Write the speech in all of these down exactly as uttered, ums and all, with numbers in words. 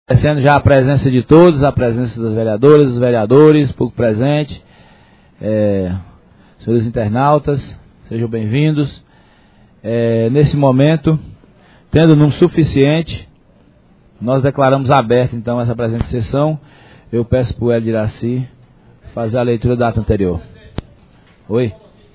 Agradecendo já a presença de todos, a presença dos vereadores, dos vereadores, público presente, é, senhores internautas, sejam bem-vindos. É, nesse momento, tendo número suficiente, nós declaramos aberta então essa presente sessão. Eu peço para o Hélio de Iraci fazer a leitura da ata anterior. Oi?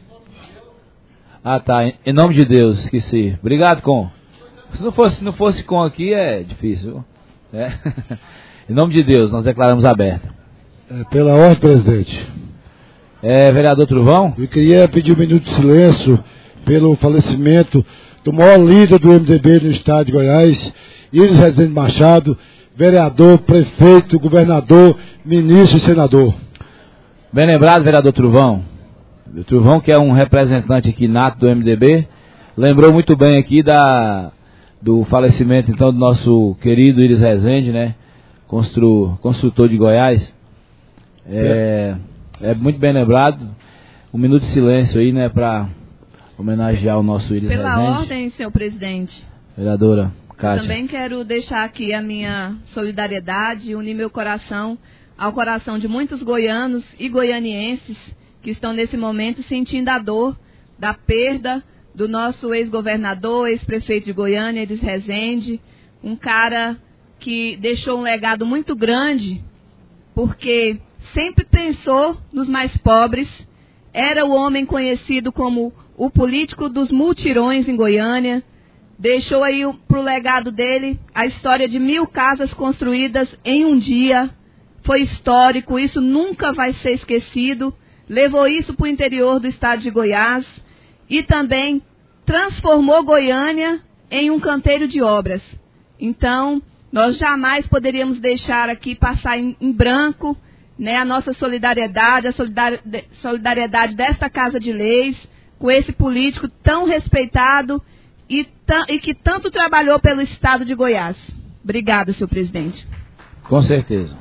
Ah, tá. Em, em nome de Deus, esqueci. Obrigado, Com. Se não fosse, se não fosse Com aqui, é difícil. É. Em nome de Deus, nós declaramos aberto. É, pela ordem, presidente. É, vereador Truvão? Eu queria pedir um minuto de silêncio pelo falecimento do maior líder do M D B no estado de Goiás, Iris Rezende Machado, vereador, prefeito, governador, ministro e senador. Bem lembrado, vereador Truvão. O Truvão, que é um representante aqui nato do M D B, lembrou muito bem aqui da... do falecimento, então, do nosso querido Iris Rezende, né? Constru, construtor de Goiás. É, é muito bem lembrado. Um minuto de silêncio aí, né? Para homenagear o nosso Iris Rezende. Pela ordem, senhor presidente. Vereadora Cátia. Eu também quero deixar aqui a minha solidariedade e unir meu coração ao coração de muitos goianos e goianienses que estão nesse momento sentindo a dor da perda do nosso ex-governador, ex-prefeito de Goiânia, Iris Rezende, um cara que deixou um legado muito grande, porque sempre pensou nos mais pobres, era o homem conhecido como o político dos multirões em Goiânia, deixou aí para o legado dele a história de mil casas construídas em um dia, foi histórico, isso nunca vai ser esquecido, levou isso para o interior do estado de Goiás, e também transformou Goiânia em um canteiro de obras. Então, nós jamais poderíamos deixar aqui passar em, em branco, né, a nossa solidariedade, a solidariedade desta Casa de Leis, com esse político tão respeitado e, e que tanto trabalhou pelo estado de Goiás. Obrigada, senhor presidente. Com certeza.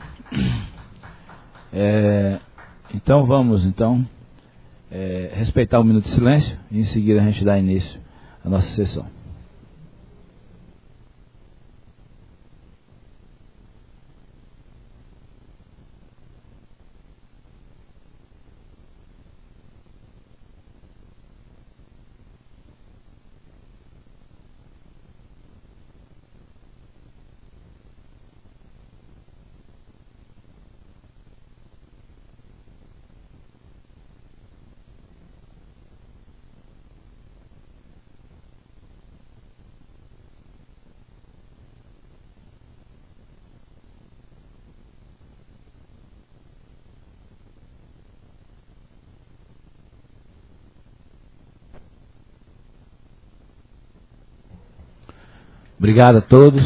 É, então, vamos, então... É, respeitar um minuto de silêncio e em seguida a gente dá início à nossa sessão. Obrigado a todos.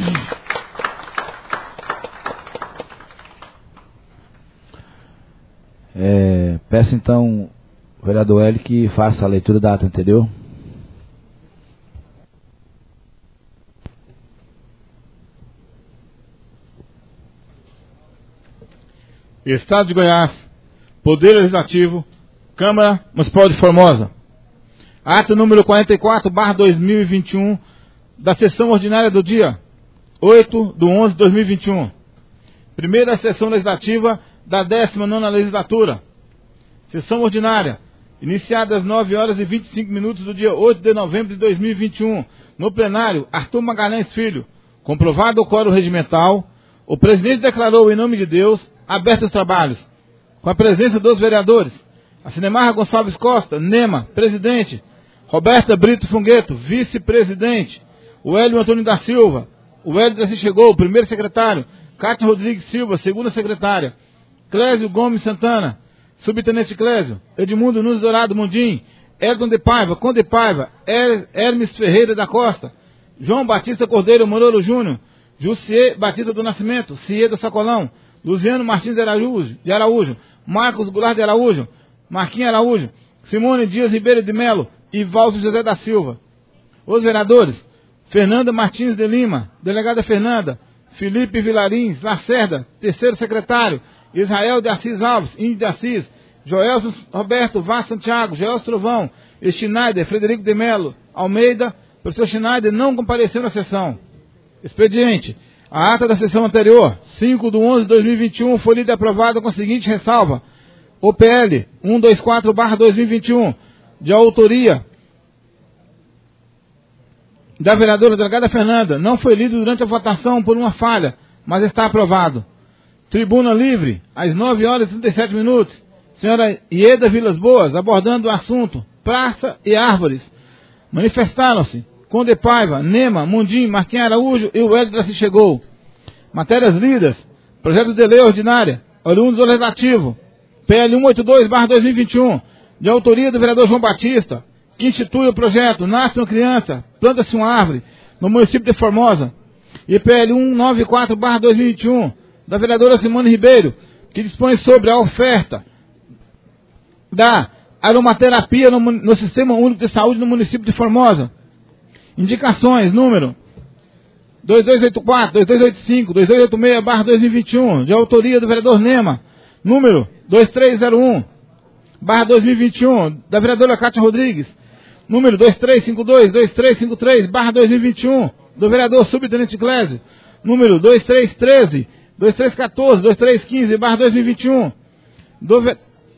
É, peço então ao vereador Hélio que faça a leitura da ata anterior. Estado de Goiás, Poder Legislativo, Câmara Municipal de Formosa. Ato número quarenta e quatro barra dois mil e vinte e um, da sessão ordinária do dia oito de onze de dois mil e vinte e um. Primeira sessão legislativa da décima nona legislatura. Sessão ordinária, iniciada às nove horas e vinte e cinco minutos do dia oito de novembro de dois mil e vinte e um. No plenário, Arthur Magalhães Filho. Comprovado o quórum regimental, o presidente declarou em nome de Deus abertos os trabalhos, com a presença dos vereadores: a Cinemarra Gonçalves Costa, Nema, presidente; Roberta Brito Fungueto, vice-presidente; o Hélio Antônio da Silva, o Hélio da Silva chegou, primeiro secretário; Cátia Rodrigues Silva, segunda secretária; Clésio Gomes Santana, subtenente Clésio; Edmundo Nunes Dourado Mundim, Erdon de Paiva, Conde Paiva, Her Hermes Ferreira da Costa, João Batista Cordeiro Morolo Júnior, Jussier Batista do Nascimento, Cie do Sacolão, Luciano Martins de Araújo, de Araújo, Marcos Goulart de Araújo, Marquinhos Araújo, Simone Dias Ribeiro de Melo e Valdo José da Silva. Os vereadores: Fernanda Martins de Lima, delegada Fernanda; Felipe Vilarins Lacerda, terceiro secretário; Israel de Assis Alves, Índio de Assis; Joelson Roberto Vaz Santiago, Joelson Trovão, Schneider Frederico de Melo Almeida. Professor Schneider não compareceu na sessão. Expediente: A ata da sessão anterior, cinco de onze de dois mil e vinte e um, foi lida e aprovada com a seguinte ressalva. O P L cento e vinte e quatro barra dois mil e vinte e um, de autoria da vereadora delegada Fernanda, não foi lido durante a votação por uma falha, mas está aprovado. Tribuna livre, às nove horas e trinta e sete minutos. Senhora Ieda Vilas Boas, abordando o assunto Praça e Árvores. Manifestaram-se Conde Paiva, Nema, Mundim, Marquinhos Araújo e o Hélio se chegou. Matérias lidas. Projeto de lei ordinária, oriundo do Legislativo, P L cento e oitenta e dois barra dois mil e vinte e um, de autoria do vereador João Batista, que institui o projeto Nasce uma Criança, Planta-se uma Árvore, no município de Formosa. E P L cento e noventa e quatro barra dois mil e vinte e um, da vereadora Simone Ribeiro, que dispõe sobre a oferta da aromaterapia no, no Sistema Único de Saúde no município de Formosa. Indicações, número dois dois oito quatro, dois dois oito cinco, dois dois oito seis barra dois mil e vinte e um, de autoria do vereador Nema, número dois três zero um barra dois mil e vinte e um, da vereadora Cátia Rodrigues, número dois três cinco dois, dois três cinco três barra dois mil e vinte e um, do vereador Subtenente Clésio, número dois três um três, dois três um quatro, dois três um cinco barra dois mil e vinte e um, do, ve...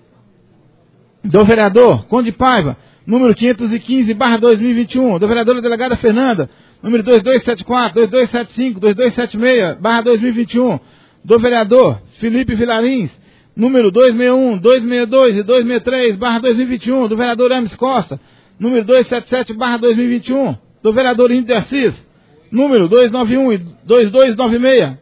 do vereador Conde Paiva, número quinhentos e quinze barra dois mil e vinte e um, da vereadora delegada Fernanda, número dois dois sete quatro, dois dois sete cinco, dois dois sete seis barra dois mil e vinte e um, do vereador Felipe Vilarins, número dois seis um, dois seis dois e dois seis três barra dois mil e vinte e um, do vereador Hermes Costa, número dois sete sete barra dois mil e vinte e um, do vereador Índio Assis, número dois nove um e dois dois nove seis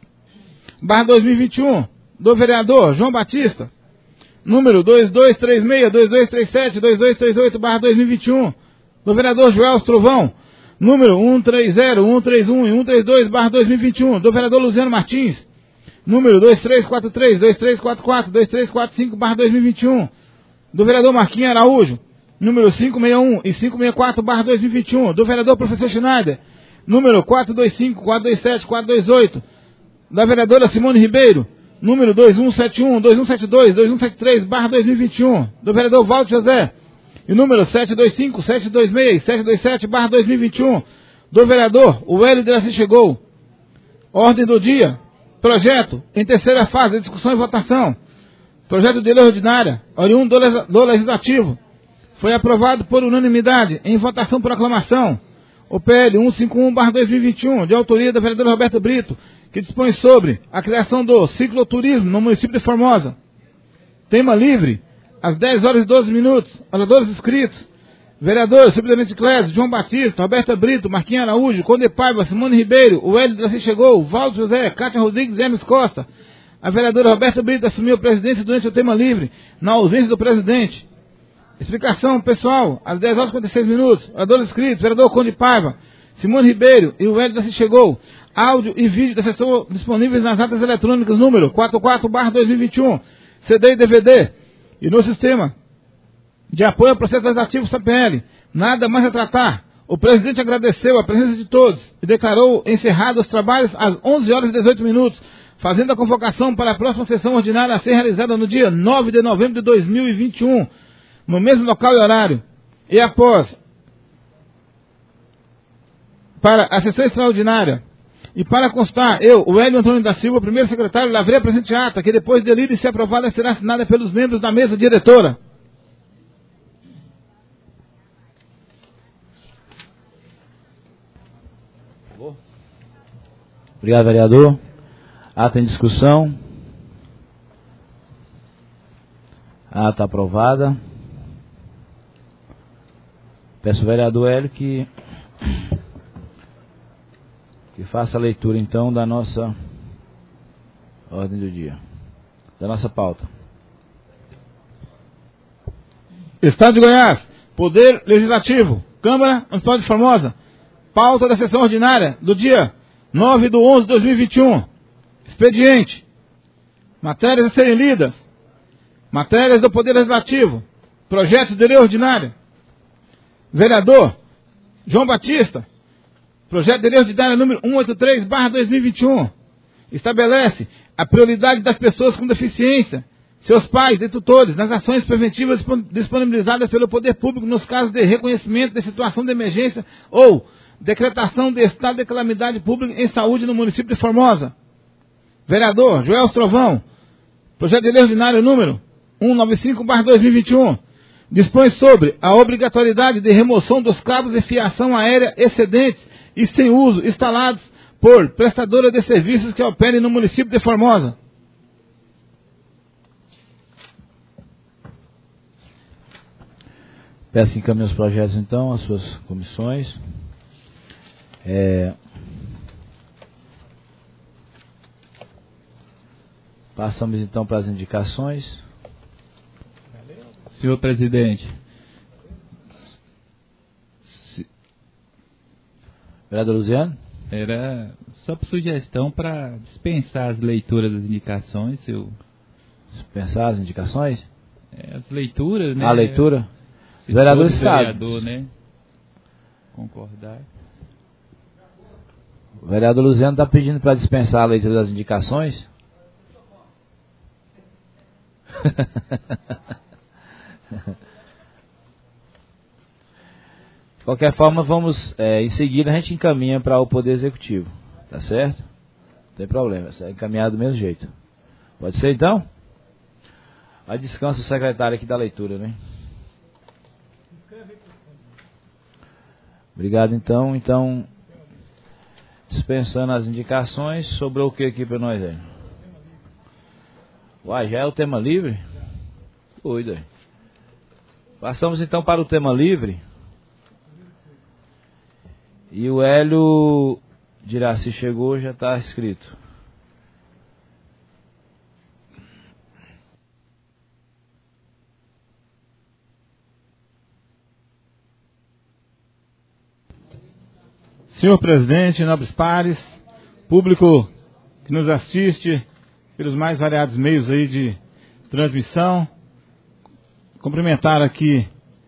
barra dois mil e vinte e um, do vereador João Batista, número dois dois três seis, dois dois três sete, dois dois três oito barra dois mil e vinte e um, do vereador Joel Trovão, número um três zero, um três um e um três dois barra dois mil e vinte e um, do vereador Luciano Martins, número dois três quatro três, dois três quatro quatro, dois três quatro cinco barra dois mil e vinte e um, do vereador Marquinhos Araújo, número cinco seis um e cinco seis quatro barra dois mil e vinte e um, do vereador Professor Schneider, número quatro dois cinco, quatro dois sete, quatro dois oito, da vereadora Simone Ribeiro, número dois um sete um, dois um sete dois, dois um sete três barra dois mil e vinte e um, do vereador Valdo José, e número sete dois cinco, sete dois seis, sete dois sete barra dois mil e vinte e um, do vereador o Hélio de chegou. Ordem do dia. Projeto em terceira fase de discussão e votação. Projeto de lei ordinária, oriundo do Legislativo. Foi aprovado por unanimidade em votação por aclamação. O P L cento e cinquenta e um barra dois mil e vinte e um, de autoria da vereadora Roberta Brito, que dispõe sobre a criação do cicloturismo no município de Formosa. Tema livre, às dez horas e doze minutos. Oradores inscritos. Vereadores, Subtenente Clésio, João Batista, Roberta Brito, Marquinhos Araújo, Conde Paiva, Simone Ribeiro, o Hélio de chegou, Valdo José, Cátia Rodrigues e Hermes Costa. A vereadora Roberta Brito assumiu a presidência durante o tema livre, na ausência do presidente. Explicação, pessoal, às dez horas e cinquenta e seis minutos. Oradores inscritos, vereador Conde Paiva, Simone Ribeiro e o Hélio de chegou. Áudio e vídeo da sessão disponíveis nas atas eletrônicas número quatro quatro barra dois mil e vinte e um, C D e D V D, e no sistema de apoio ao processo legislativo C P L. Nada mais a tratar. O presidente agradeceu a presença de todos e declarou encerrados os trabalhos às onze horas e dezoito minutos, fazendo a convocação para a próxima sessão ordinária a ser realizada no dia nove de novembro de dois mil e vinte e um, no mesmo local e horário. E após, para a sessão extraordinária, e para constar, eu, o Hélio Antônio da Silva, primeiro secretário, lavrei a presente ata, que depois de lida e ser aprovada será assinada pelos membros da mesa diretora. Obrigado, vereador. Ata em discussão. Ata aprovada. Peço ao vereador Hélio que, que faça a leitura, então, da nossa ordem do dia, da nossa pauta. Estado de Goiás, Poder Legislativo, Câmara Municipal de Formosa. Pauta da sessão ordinária do dia nove de onze de dois mil e vinte e um. Expediente. Matérias a serem lidas. Matérias do Poder Legislativo. Projeto de lei ordinária. Vereador João Batista. Projeto de lei ordinária número cento e oitenta e três barra dois mil e vinte e um. Estabelece a prioridade das pessoas com deficiência, seus pais e tutores, nas ações preventivas disponibilizadas pelo poder público nos casos de reconhecimento de situação de emergência ou decretação de estado de calamidade pública em saúde no município de Formosa. Vereador Joel Trovão, projeto de lei ordinário número cento e noventa e cinco barra dois mil e vinte e um, dispõe sobre a obrigatoriedade de remoção dos cabos de fiação aérea excedentes e sem uso instalados por prestadora de serviços que operem no município de Formosa. Peço que encaminhe os projetos, então, às suas comissões. É... Passamos, então, para as indicações. Senhor presidente. Se... Vereador Luziano? Era só por sugestão para dispensar as leituras das indicações. Eu... Dispensar as indicações? É, as leituras, né? A leitura? Se Vereador todo sabe. Vereador, né? Concordar. O vereador Luziano está pedindo para dispensar a leitura das indicações. De qualquer forma, vamos, é, em seguida a gente encaminha para o Poder Executivo, tá certo? Não tem problema, é encaminhado do mesmo jeito. Pode ser então? Aí descansa o secretário aqui da leitura, né? Obrigado então, então, dispensando as indicações, sobrou o que aqui para nós aí? Uai, já é o tema livre? Cuida. Passamos então para o tema livre. E o Hélio dirá se chegou, já está escrito. Senhor presidente, nobres pares, público que nos assiste pelos mais variados meios aí de transmissão, cumprimentar aqui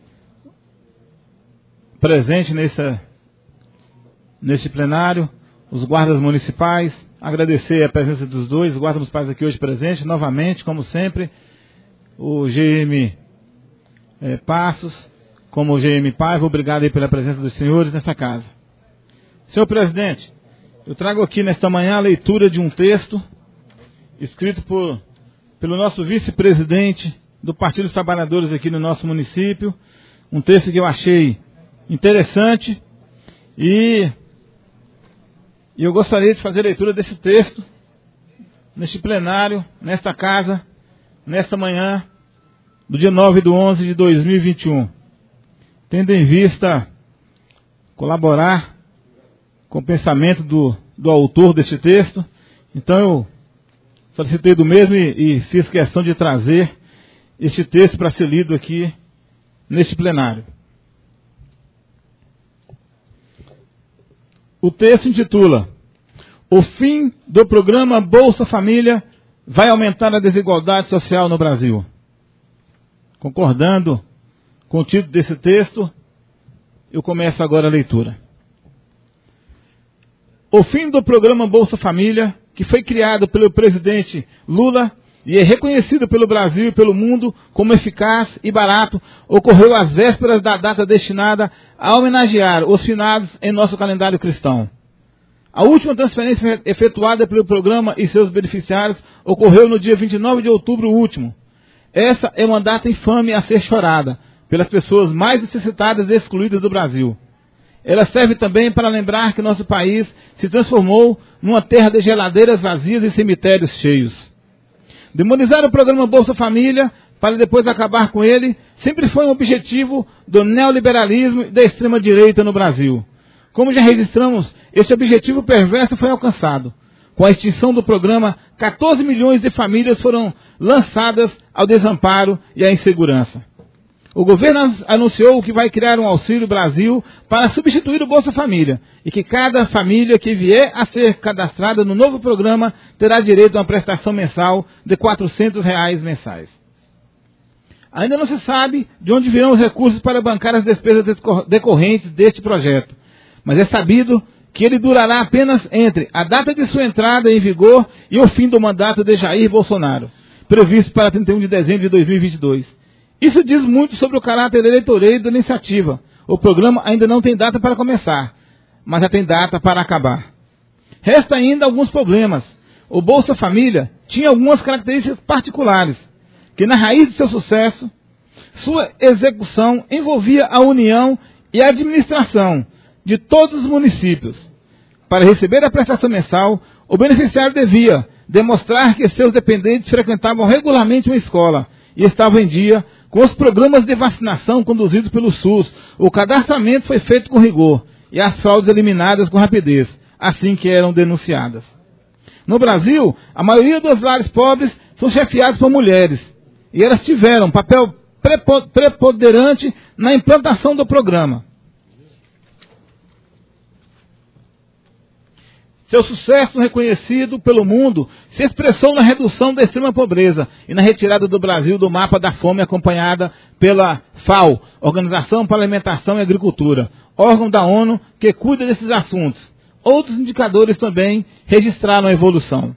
presente nessa, neste plenário, os guardas municipais, agradecer a presença dos dois guardas municipais aqui hoje presentes, novamente, como sempre, o G M é, Passos, como o G M Paiva, obrigado aí pela presença dos senhores nesta casa. Senhor presidente, eu trago aqui nesta manhã a leitura de um texto escrito por, pelo nosso vice-presidente do Partido dos Trabalhadores aqui no nosso município, um texto que eu achei interessante e, e eu gostaria de fazer a leitura desse texto neste plenário, nesta casa, nesta manhã do dia nove de onze de dois mil e vinte e um, tendo em vista colaborar com o pensamento do, do autor deste texto. Então eu solicitei do mesmo e, e fiz questão de trazer este texto para ser lido aqui neste plenário. O texto intitula: O fim do programa Bolsa Família vai aumentar a desigualdade social no Brasil. Concordando com o título desse texto, eu começo agora a leitura. O fim do programa Bolsa Família, que foi criado pelo presidente Lula e é reconhecido pelo Brasil e pelo mundo como eficaz e barato, ocorreu às vésperas da data destinada a homenagear os finados em nosso calendário cristão. A última transferência efetuada pelo programa e seus beneficiários ocorreu no dia vinte e nove de outubro último. Essa é uma data infame a ser chorada pelas pessoas mais necessitadas e excluídas do Brasil. Ela serve também para lembrar que nosso país se transformou numa terra de geladeiras vazias e cemitérios cheios. Demonizar o programa Bolsa Família para depois acabar com ele sempre foi um objetivo do neoliberalismo e da extrema-direita no Brasil. Como já registramos, esse objetivo perverso foi alcançado. Com a extinção do programa, quatorze milhões de famílias foram lançadas ao desamparo e à insegurança. O governo anunciou que vai criar um Auxílio Brasil para substituir o Bolsa Família e que cada família que vier a ser cadastrada no novo programa terá direito a uma prestação mensal de quatrocentos reais mensais. Ainda não se sabe de onde virão os recursos para bancar as despesas decorrentes deste projeto, mas é sabido que ele durará apenas entre a data de sua entrada em vigor e o fim do mandato de Jair Bolsonaro, previsto para trinta e um de dezembro de dois mil e vinte e dois. Isso diz muito sobre o caráter eleitoreiro da iniciativa. O programa ainda não tem data para começar, mas já tem data para acabar. Resta ainda alguns problemas. O Bolsa Família tinha algumas características particulares, que na raiz de seu sucesso, sua execução envolvia a união e a administração de todos os municípios. Para receber a prestação mensal, o beneficiário devia demonstrar que seus dependentes frequentavam regularmente uma escola e estavam em dia com os programas de vacinação conduzidos pelo SUS. O cadastramento foi feito com rigor e as fraudes eliminadas com rapidez, assim que eram denunciadas. No Brasil, a maioria dos lares pobres são chefiados por mulheres, e elas tiveram papel preponderante na implantação do programa. Seu sucesso reconhecido pelo mundo se expressou na redução da extrema pobreza e na retirada do Brasil do mapa da fome, acompanhada pela FAO, Organização para a Alimentação e Agricultura, órgão da ONU que cuida desses assuntos. Outros indicadores também registraram a evolução.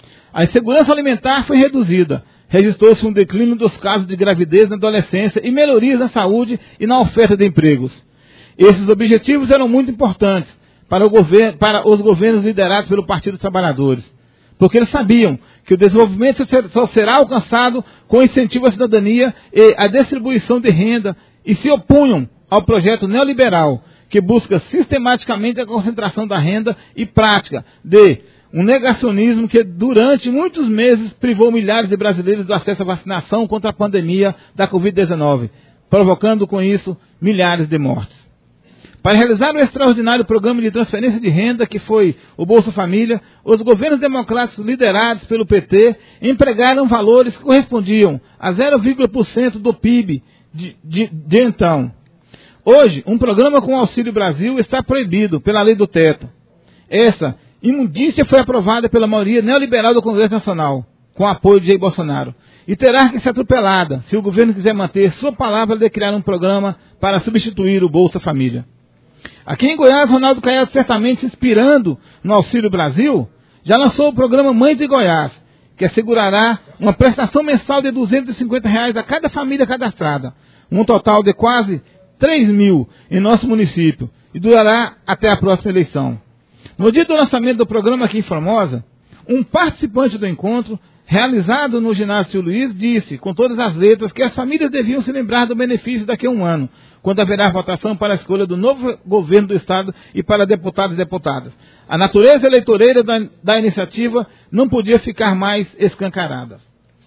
A insegurança alimentar foi reduzida. Registrou-se um declínio dos casos de gravidez na adolescência e melhorias na saúde e na oferta de empregos. Esses objetivos eram muito importantes para, o governo, para os governos liderados pelo Partido dos Trabalhadores, porque eles sabiam que o desenvolvimento só será alcançado com incentivo à cidadania e à distribuição de renda, e se opunham ao projeto neoliberal, que busca sistematicamente a concentração da renda e prática de um negacionismo que durante muitos meses privou milhares de brasileiros do acesso à vacinação contra a pandemia da covid dezenove, provocando com isso milhares de mortes. Para realizar o extraordinário programa de transferência de renda que foi o Bolsa Família, os governos democráticos liderados pelo P T empregaram valores que correspondiam a zero vírgula um por cento do P I B de, de, de então. Hoje, um programa com o Auxílio Brasil está proibido pela lei do teto. Essa imundícia foi aprovada pela maioria neoliberal do Congresso Nacional, com apoio de Jair Bolsonaro, e terá que ser atropelada se o governo quiser manter sua palavra de criar um programa para substituir o Bolsa Família. Aqui em Goiás, Ronaldo Caiado, certamente se inspirando no Auxílio Brasil, já lançou o programa Mães de Goiás, que assegurará uma prestação mensal de duzentos e cinquenta reais a cada família cadastrada, um total de quase três mil em nosso município, e durará até a próxima eleição. No dia do lançamento do programa aqui em Formosa, um participante do encontro, realizado no ginásio Tio Luiz, disse, com todas as letras, que as famílias deviam se lembrar do benefício daqui a um ano, quando haverá votação para a escolha do novo governo do Estado e para deputados e deputadas. A natureza eleitoreira da, da iniciativa não podia ficar mais escancarada.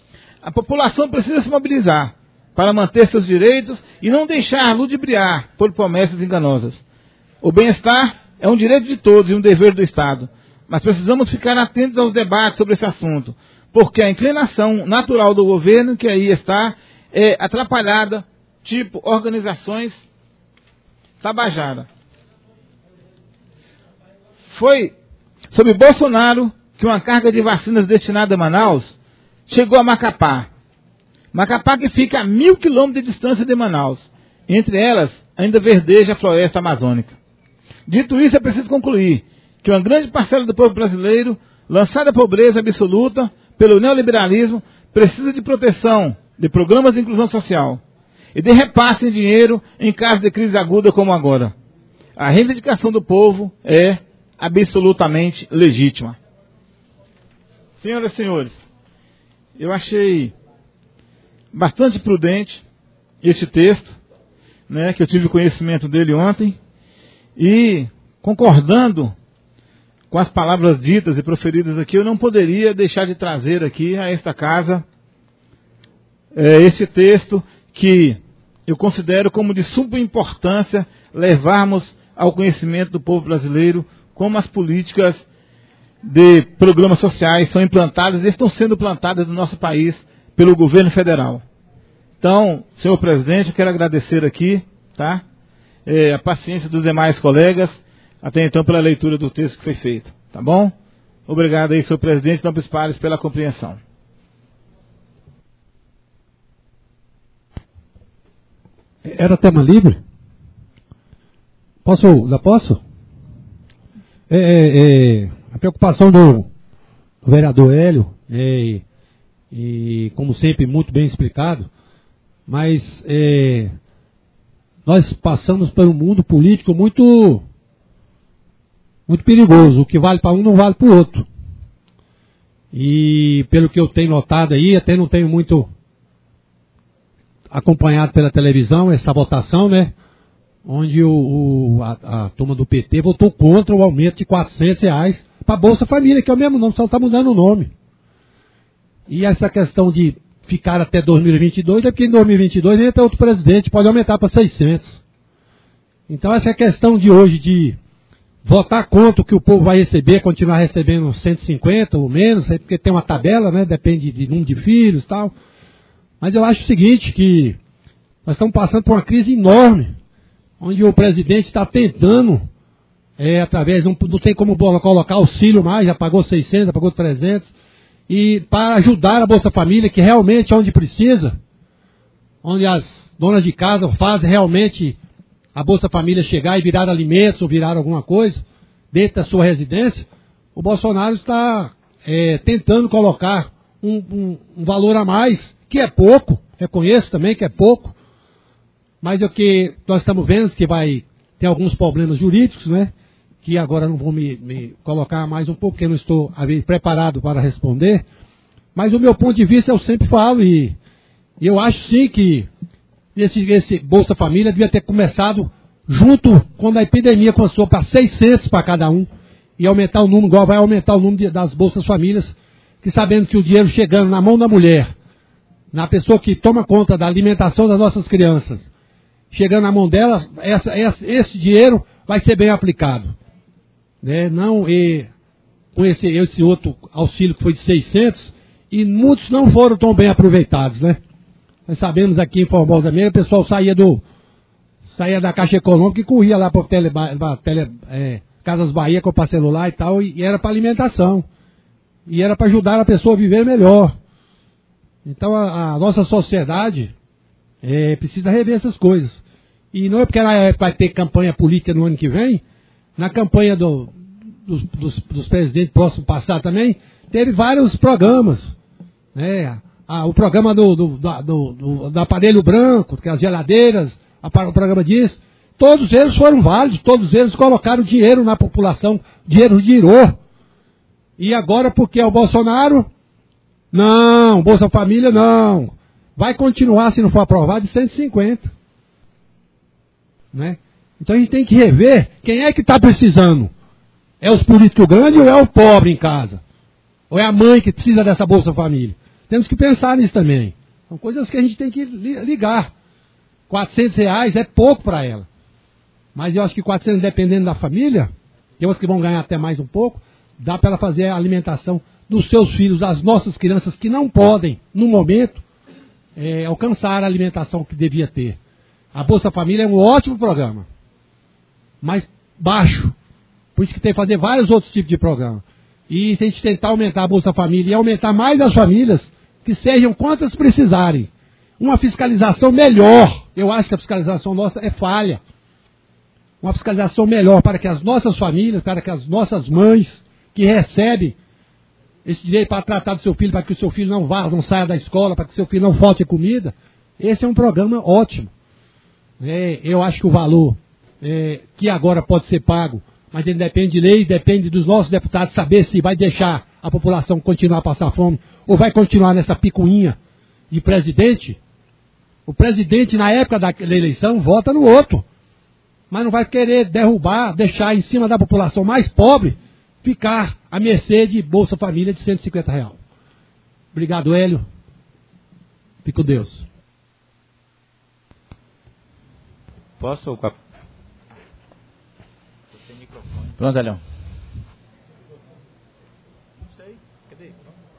A população precisa se mobilizar para manter seus direitos e não deixar ludibriar por promessas enganosas. O bem-estar é um direito de todos e um dever do Estado, mas precisamos ficar atentos aos debates sobre esse assunto, porque a inclinação natural do governo que aí está é atrapalhada, tipo organizações Tabajara. Foi sob Bolsonaro que uma carga de vacinas destinada a Manaus chegou a Macapá. Macapá que fica a mil quilômetros de distância de Manaus. Entre elas, ainda verdeja a floresta amazônica. Dito isso, é preciso concluir que uma grande parcela do povo brasileiro, lançada à pobreza absoluta pelo neoliberalismo, precisa de proteção, de programas de inclusão social e de repasse em dinheiro em caso de crise aguda como agora. A reivindicação do povo é absolutamente legítima. Senhoras e senhores, eu achei bastante prudente esse texto, né, que eu tive conhecimento dele ontem, e concordando com as palavras ditas e proferidas aqui, eu não poderia deixar de trazer aqui a esta casa é, esse texto que eu considero como de suma importância levarmos ao conhecimento do povo brasileiro como as políticas de programas sociais são implantadas e estão sendo plantadas no nosso país pelo governo federal. Então, senhor presidente, eu quero agradecer aqui, tá, é, a paciência dos demais colegas, até então pela leitura do texto que foi feito, tá bom? Obrigado aí, senhor presidente Campos Pares, pela compreensão. Era tema livre? Posso, já posso? É, é, é, a preocupação do, do vereador Hélio, é, e como sempre muito bem explicado, mas é, nós passamos por um mundo político muito, muito perigoso. O que vale para um não vale para o outro. E pelo que eu tenho notado aí, até não tenho muito acompanhado pela televisão essa votação, né? Onde o, o, a, a turma do P T votou contra o aumento de quatrocentos reais para a Bolsa Família, que é o mesmo nome, só está mudando o nome. E essa questão de ficar até dois mil e vinte e dois, é porque em dois mil e vinte e dois entra outro presidente, pode aumentar para seiscentos. Então essa questão de hoje de votar contra o que o povo vai receber, continuar recebendo cento e cinquenta ou menos, porque tem uma tabela, né? Depende de número de filhos e tal. Mas eu acho o seguinte, que nós estamos passando por uma crise enorme, onde o presidente está tentando, é, através, não, não tem como colocar auxílio mais, já pagou seiscentos, já pagou trezentos, e para ajudar a Bolsa Família, que realmente é onde precisa, onde as donas de casa fazem realmente a Bolsa Família chegar e virar alimentos ou virar alguma coisa dentro da sua residência, o Bolsonaro está é, tentando colocar um, um, um valor a mais, que é pouco, reconheço também que é pouco, mas é o que nós estamos vendo que vai ter alguns problemas jurídicos, né? Que agora não vou me, me colocar mais um pouco, porque eu não estou vezes, preparado para responder. Mas o meu ponto de vista eu sempre falo, e, e eu acho sim que esse, esse Bolsa Família devia ter começado junto quando a epidemia começou para seiscentos para cada um, e aumentar o número, igual vai aumentar o número de, das Bolsas Famílias, que sabendo que o dinheiro chegando na mão da mulher, na pessoa que toma conta da alimentação das nossas crianças, chegando na mão dela, essa, essa, esse dinheiro vai ser bem aplicado. Né? Não e, com esse, esse outro auxílio que foi de seiscentos, e muitos não foram tão bem aproveitados. Né? Nós sabemos aqui em Formosa mesmo, o pessoal saía, do, saía da Caixa Econômica e corria lá para tele, tele, é, Casas Bahia, comprar celular e tal, e, e era para alimentação. E era para ajudar a pessoa a viver melhor. Então a, a nossa sociedade é, precisa rever essas coisas. E não é porque ela vai ter campanha política no ano que vem. Na campanha do, dos, dos, dos presidentes próximo passado também, teve vários programas. Né? A, o programa do, do, do, do, do aparelho branco, que é as geladeiras, a, o programa disso. Todos eles foram válidos, todos eles colocaram dinheiro na população, dinheiro girou. E agora porque é o Bolsonaro... Não, Bolsa Família não. Vai continuar, se não for aprovado, de cento e cinquenta. Né? Então a gente tem que rever quem é que está precisando. É os políticos grandes ou é o pobre em casa? Ou é a mãe que precisa dessa Bolsa Família? Temos que pensar nisso também. São coisas que a gente tem que ligar. quatrocentos reais é pouco para ela. Mas eu acho que quatrocentos, dependendo da família, tem outros que vão ganhar até mais um pouco, dá para ela fazer a alimentação dos seus filhos, das nossas crianças que não podem, no momento, é, alcançar a alimentação que devia ter. A Bolsa Família é um ótimo programa, mas baixo. Por isso que tem que fazer vários outros tipos de programa. E se a gente tentar aumentar a Bolsa Família e aumentar mais as famílias, que sejam quantas precisarem. Uma fiscalização melhor. Eu acho que a fiscalização nossa é falha. Uma fiscalização melhor para que as nossas famílias, para que as nossas mães que recebem esse direito para tratar do seu filho, para que o seu filho não vá, não saia da escola, para que o seu filho não falte comida, esse é um programa ótimo. É, eu acho que o valor é, que agora pode ser pago, mas ele depende de lei, depende dos nossos deputados saber se vai deixar a população continuar a passar fome ou vai continuar nessa picuinha de presidente. O presidente, na época da eleição, vota no outro, mas não vai querer derrubar, deixar em cima da população mais pobre, ficar à mercê de Bolsa Família de cento e cinquenta reais. Obrigado, Hélio. Fique com Deus. Posso? Pronto, Hélio. Não sei. Cadê?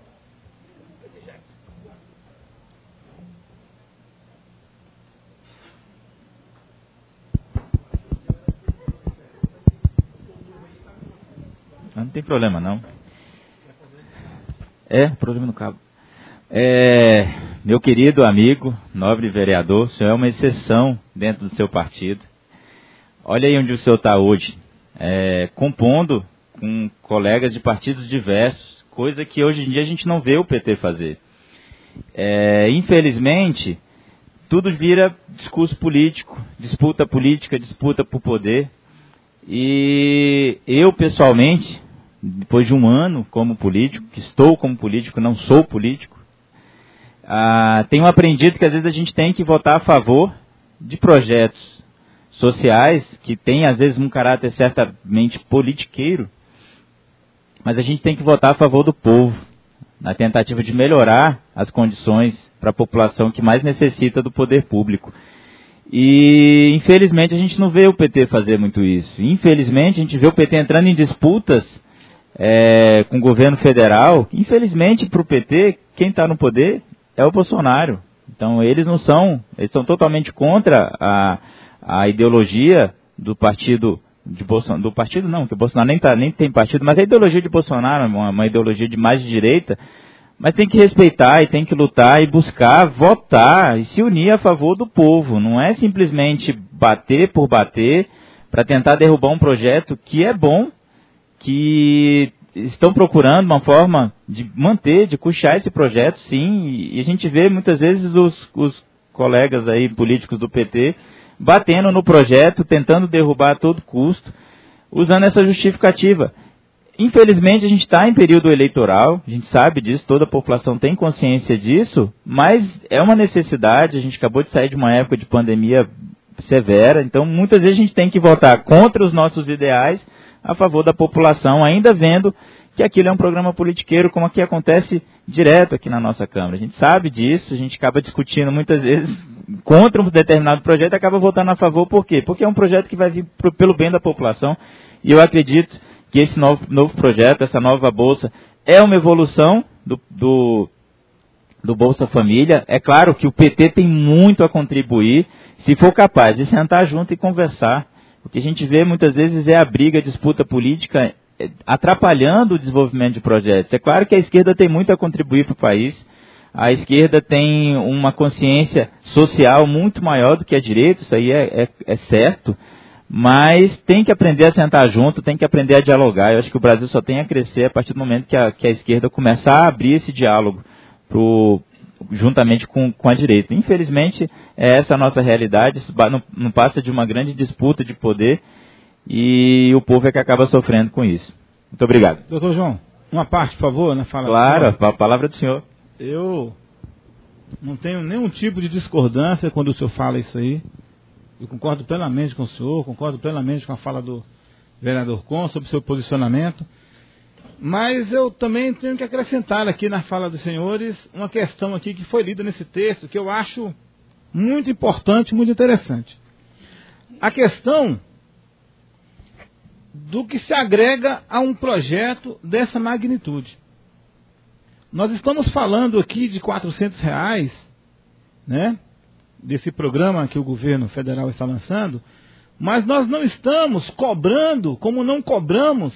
Não tem problema, não. É, problema no cabo. É, meu querido amigo, nobre vereador, o senhor é uma exceção dentro do seu partido. Olha aí onde o senhor está hoje, é, compondo com colegas de partidos diversos, coisa que hoje em dia a gente não vê o P T fazer. É, infelizmente, tudo vira discurso político, disputa política, disputa por poder. E eu, pessoalmente, depois de um ano como político, que estou como político, não sou político, ah, tenho aprendido que às vezes a gente tem que votar a favor de projetos sociais que têm às vezes um caráter certamente politiqueiro, mas a gente tem que votar a favor do povo, na tentativa de melhorar as condições para a população que mais necessita do poder público. E, infelizmente, a gente não vê o P T fazer muito isso. Infelizmente, a gente vê o P T entrando em disputas é, com o governo federal. Infelizmente, para o P T, quem está no poder é o Bolsonaro. Então, eles não são, eles são totalmente contra a, a ideologia do partido de Bolsonaro, do partido não, que o Bolsonaro nem, tá, nem tem partido, mas a ideologia de Bolsonaro é uma, uma ideologia de mais de direita, mas tem que respeitar e tem que lutar e buscar votar e se unir a favor do povo, não é simplesmente bater por bater para tentar derrubar um projeto que é bom, que estão procurando uma forma de manter, de custear esse projeto, sim, e a gente vê muitas vezes os, os colegas aí políticos do P T batendo no projeto, tentando derrubar a todo custo, usando essa justificativa. Infelizmente, a gente está em período eleitoral, a gente sabe disso, toda a população tem consciência disso, mas é uma necessidade, a gente acabou de sair de uma época de pandemia severa, então muitas vezes a gente tem que votar contra os nossos ideais a favor da população, ainda vendo que aquilo é um programa politiqueiro, como aqui acontece direto aqui na nossa Câmara. A gente sabe disso, a gente acaba discutindo muitas vezes contra um determinado projeto e acaba votando a favor. Por quê? Porque é um projeto que vai vir pro, pelo bem da população, e eu acredito que esse novo, novo projeto, essa nova Bolsa, é uma evolução do, do, do Bolsa Família. É claro que o P T tem muito a contribuir, se for capaz de sentar junto e conversar. O que a gente vê muitas vezes é a briga, a disputa política atrapalhando o desenvolvimento de projetos. É claro que a esquerda tem muito a contribuir para o país, a esquerda tem uma consciência social muito maior do que a direita, isso aí é, é, é certo, mas tem que aprender a sentar junto, tem que aprender a dialogar. Eu acho que o Brasil só tem a crescer a partir do momento que a, que a esquerda começar a abrir esse diálogo pro, juntamente com, com a direita. Infelizmente, é essa a nossa realidade, isso não, não passa de uma grande disputa de poder, e o povo é que acaba sofrendo com isso. Muito obrigado. Doutor João, uma parte, por favor, na fala Claro, do senhor. a palavra do senhor. Eu não tenho nenhum tipo de discordância quando o senhor fala isso aí. Eu concordo plenamente com o senhor, concordo plenamente com a fala do vereador Con sobre o seu posicionamento. Mas eu também tenho que acrescentar aqui na fala dos senhores uma questão aqui que foi lida nesse texto, que eu acho muito importante, muito interessante. A questão do que se agrega a um projeto dessa magnitude. Nós estamos falando aqui de quatrocentos reais, né, desse programa que o governo federal está lançando, mas nós não estamos cobrando, como não cobramos,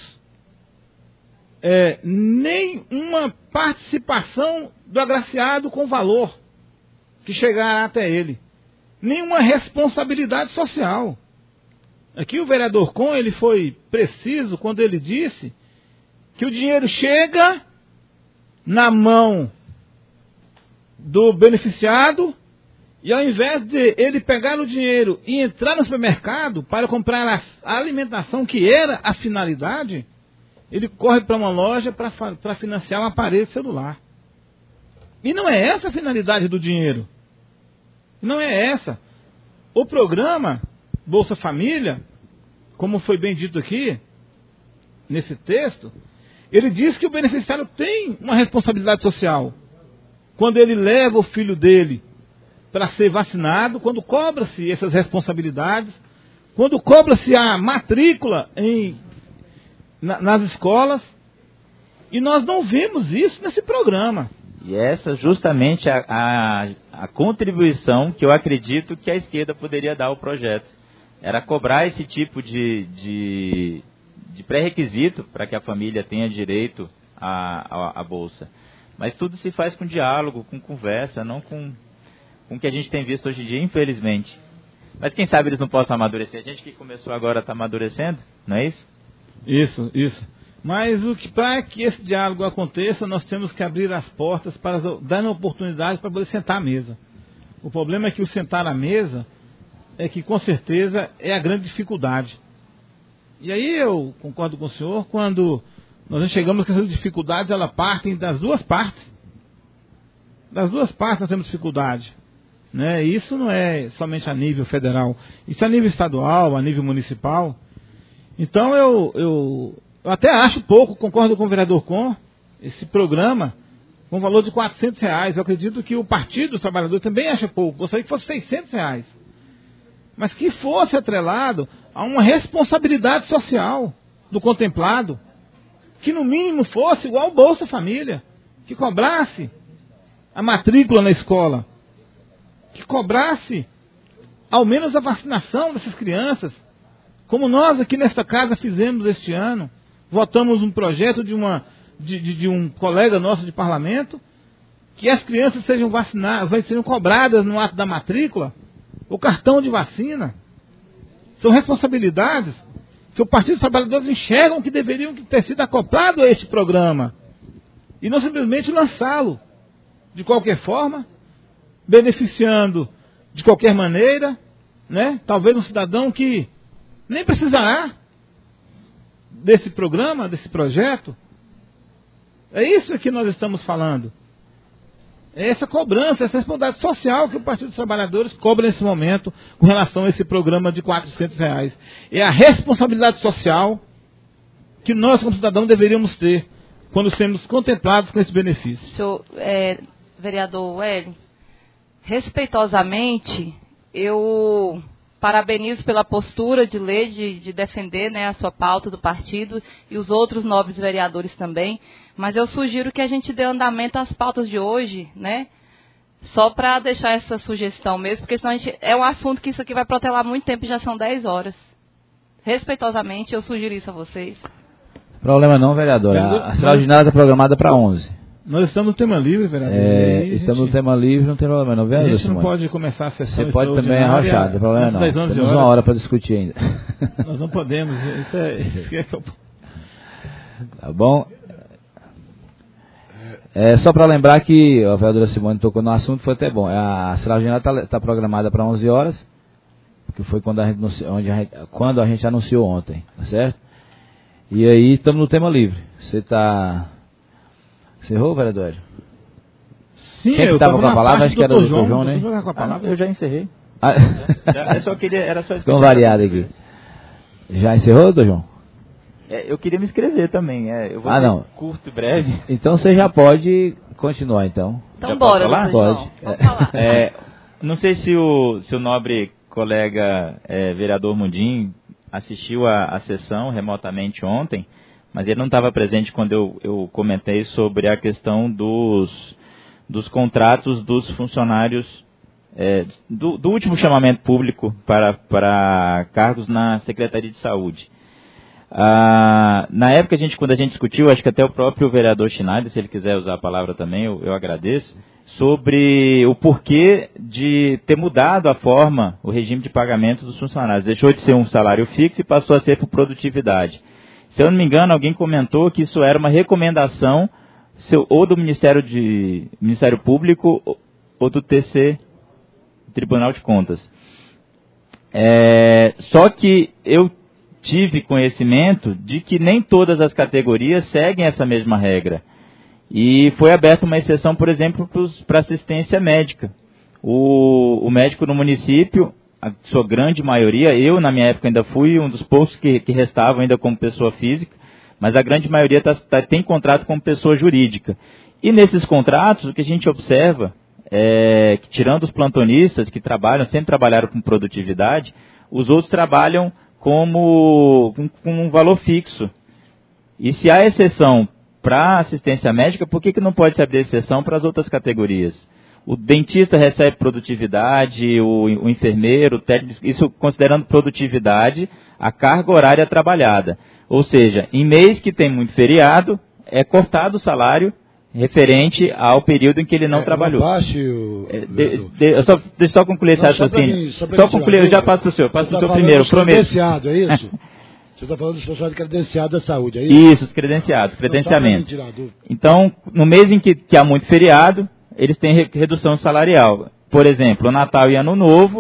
é, nem uma participação do agraciado com valor que chegará até ele, nenhuma responsabilidade social. Aqui o vereador Con, ele foi preciso quando ele disse que o dinheiro chega na mão do beneficiado e ao invés de ele pegar o dinheiro e entrar no supermercado para comprar a alimentação que era a finalidade, ele corre para uma loja para financiar um aparelho celular. E não é essa a finalidade do dinheiro. Não é essa. O programa Bolsa Família, como foi bem dito aqui, nesse texto, ele diz que o beneficiário tem uma responsabilidade social. Quando ele leva o filho dele para ser vacinado, quando cobra-se essas responsabilidades, quando cobra-se a matrícula em, na, nas escolas, e nós não vemos isso nesse programa. E essa justamente a, a, a contribuição que eu acredito que a esquerda poderia dar ao projeto. Era cobrar esse tipo de, de, de pré-requisito para que a família tenha direito à, à, à Bolsa. Mas tudo se faz com diálogo, com conversa, não com, com o que a gente tem visto hoje em dia, infelizmente. Mas quem sabe eles não possam amadurecer. A gente que começou agora está amadurecendo, não é isso? Isso, isso. Mas o que, para que esse diálogo aconteça, nós temos que abrir as portas para dar oportunidade para poder sentar à mesa. O problema é que o sentar à mesa é que com certeza é a grande dificuldade. E aí eu concordo com o senhor, quando nós chegamos que essas dificuldades, elas partem das duas partes. Das duas partes nós temos dificuldade. Né? E isso não é somente a nível federal, isso é a nível estadual, a nível municipal. Então eu, eu, eu até acho pouco, concordo com o vereador Com, esse programa com valor de quatrocentos reais. Eu acredito que o Partido dos Trabalhadores também acha pouco, gostaria que fosse seiscentos reais. Mas que fosse atrelado a uma responsabilidade social do contemplado, que no mínimo fosse igual ao Bolsa Família, que cobrasse a matrícula na escola, que cobrasse ao menos a vacinação dessas crianças, como nós aqui nesta casa fizemos este ano. Votamos um projeto de, uma, de, de, de um colega nosso de parlamento, que as crianças sejam vacinadas, sejam cobradas no ato da matrícula o cartão de vacina. São responsabilidades que o Partido dos Trabalhadores enxergam que deveriam ter sido acoplado a este programa. E não simplesmente lançá-lo de qualquer forma, beneficiando de qualquer maneira, né? Talvez um cidadão que nem precisará desse programa, desse projeto. É isso que nós estamos falando. É essa cobrança, essa responsabilidade social que o Partido dos Trabalhadores cobra nesse momento com relação a esse programa de quatrocentos reais. É a responsabilidade social que nós, como cidadãos, deveríamos ter quando sermos contemplados com esse benefício. Senhor, é, vereador Wellington, respeitosamente, eu parabenizo pela postura de lei, de, de defender, né, a sua pauta do partido e os outros nobres vereadores também, mas eu sugiro que a gente dê andamento às pautas de hoje, né, só para deixar essa sugestão mesmo, porque senão a gente, é um assunto que isso aqui vai protelar muito tempo e já são dez horas. Respeitosamente, eu sugiro isso a vocês. Problema não, vereadora. A, a extraordinária está programada para onze. Nós estamos no tema livre, vereador. É, aí, estamos gente, no tema livre, não tem problema não, vereador. A gente não Simone? Pode começar a sessão. Você pode também arrochar, não tem problema não. Temos uma hora para discutir ainda. Nós não podemos. Isso é, isso é que eu... Tá bom? É, só para lembrar que a vereadora Simone tocou no assunto, foi até bom. A extraordinária está tá programada para onze horas, que foi quando a, gente, onde a gente, quando a gente anunciou ontem, tá certo? E aí estamos no tema livre. Você está... Encerrou, vereador? Sim, Quem eu estava com a palavra? Acho que era o doutor João, João, né? Com a palavra, eu já encerrei. Ah. Já, eu só queria, era só Ficou variado aqui. Já encerrou, doutor João? É, eu queria me inscrever também. É, eu vou ah, não. Curto e breve. Então você já pode continuar, então. Então já bora, doutor João. Pode. Vamos falar. É, não sei se o, se o nobre colega é, vereador Mundim assistiu a, a sessão remotamente ontem, mas ele não estava presente quando eu, eu comentei sobre a questão dos, dos contratos dos funcionários, é, do, do último chamamento público para, para cargos na Secretaria de Saúde. Ah, na época, a gente, quando a gente discutiu, acho que até o próprio vereador Schneider, se ele quiser usar a palavra também, eu, eu agradeço, sobre o porquê de ter mudado a forma, o regime de pagamento dos funcionários. Deixou de ser um salário fixo e passou a ser por produtividade. Se eu não me engano, alguém comentou que isso era uma recomendação ou do Ministério, de, Ministério Público ou do T C, Tribunal de Contas. É, só que eu tive conhecimento de que nem todas as categorias seguem essa mesma regra. E foi aberta uma exceção, por exemplo, para assistência médica. O, o médico no município, a sua grande maioria, eu na minha época ainda fui um dos poucos que, que restavam ainda como pessoa física, mas a grande maioria tá, tá, tem contrato como pessoa jurídica. E nesses contratos, o que a gente observa é que, tirando os plantonistas que trabalham, sempre trabalharam com produtividade, os outros trabalham como com, com um valor fixo. E se há exceção para assistência médica, por que, que não pode se abrir exceção para as outras categorias? O dentista recebe produtividade, o, o enfermeiro, o técnico, isso considerando produtividade, a carga horária trabalhada. Ou seja, em mês que tem muito feriado, é cortado o salário referente ao período em que ele não é, não baixe o... é, de, de, eu só, deixa eu só concluir esse raciocínio. Só, só concluir, eu já passo para o senhor, passo para o senhor primeiro, prometo. Credenciado, é isso? Você está falando dos funcionários credenciados da saúde, é isso? Isso, os credenciados, credenciamento. Então, no mês em que, que há muito feriado, eles têm redução salarial. Por exemplo, o Natal e Ano Novo,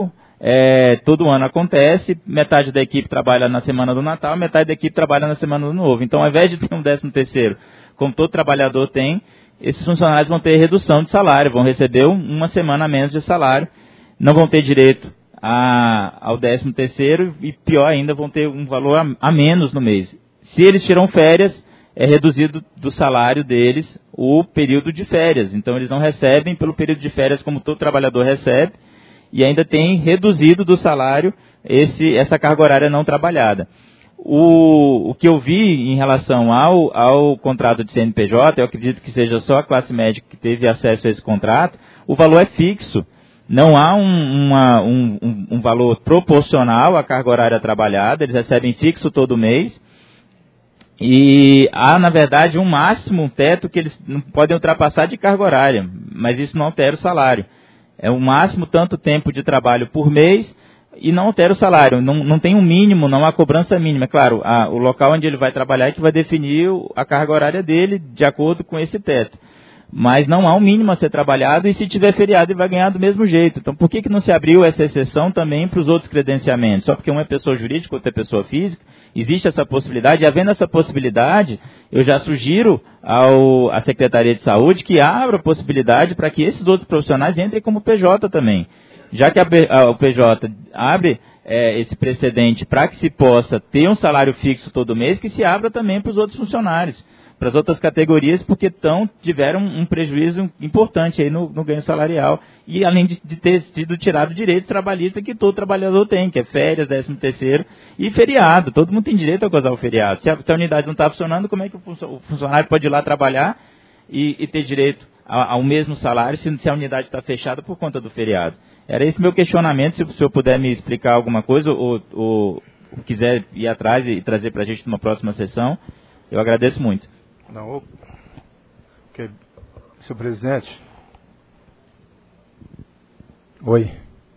é, todo ano acontece, metade da equipe trabalha na semana do Natal, metade da equipe trabalha na semana do Novo. Então, ao invés de ter um décimo terceiro, como todo trabalhador tem, esses funcionários vão ter redução de salário, vão receber uma semana a menos de salário, não vão ter direito a, ao décimo terceiro e, pior ainda, vão ter um valor a, a menos no mês. Se eles tiram férias, é reduzido do salário deles o período de férias. Então, eles não recebem pelo período de férias como todo trabalhador recebe e ainda tem reduzido do salário esse, essa carga horária não trabalhada. O, o que eu vi em relação ao, ao contrato de C N P J, eu acredito que seja só a classe média que teve acesso a esse contrato, o valor é fixo. Não há um, uma, um, um, um valor proporcional à carga horária trabalhada, eles recebem fixo todo mês. E há, na verdade, um máximo, um teto que eles não podem ultrapassar de carga horária, mas isso não altera o salário. É o máximo tanto tempo de trabalho por mês e não altera o salário. Não, não tem um mínimo, não há cobrança mínima. Claro, a, o local onde ele vai trabalhar é que vai definir a carga horária dele de acordo com esse teto. Mas não há um mínimo a ser trabalhado e se tiver feriado ele vai ganhar do mesmo jeito. Então por que, que não se abriu essa exceção também para os outros credenciamentos? Só porque uma é pessoa jurídica, outra é pessoa física? Existe essa possibilidade, e havendo essa possibilidade, eu já sugiro ao, à Secretaria de Saúde que abra a possibilidade para que esses outros profissionais entrem como P J também. Já que a, a, o P J abre é, esse precedente para que se possa ter um salário fixo todo mês, que se abra também para os outros funcionários, para as outras categorias, porque tão, tiveram um prejuízo importante aí no, no ganho salarial, e além de, de ter sido tirado o direito trabalhista que todo trabalhador tem, que é férias, décimo terceiro e feriado. Todo mundo tem direito a gozar o feriado. Se a, se a unidade não está funcionando, como é que o, o funcionário pode ir lá trabalhar e, e ter direito a, ao mesmo salário se, se a unidade está fechada por conta do feriado? Era esse meu questionamento. Se o senhor puder me explicar alguma coisa ou, ou, ou quiser ir atrás e trazer para a gente numa próxima sessão, eu agradeço muito. Não, okay. Senhor presidente. Oi.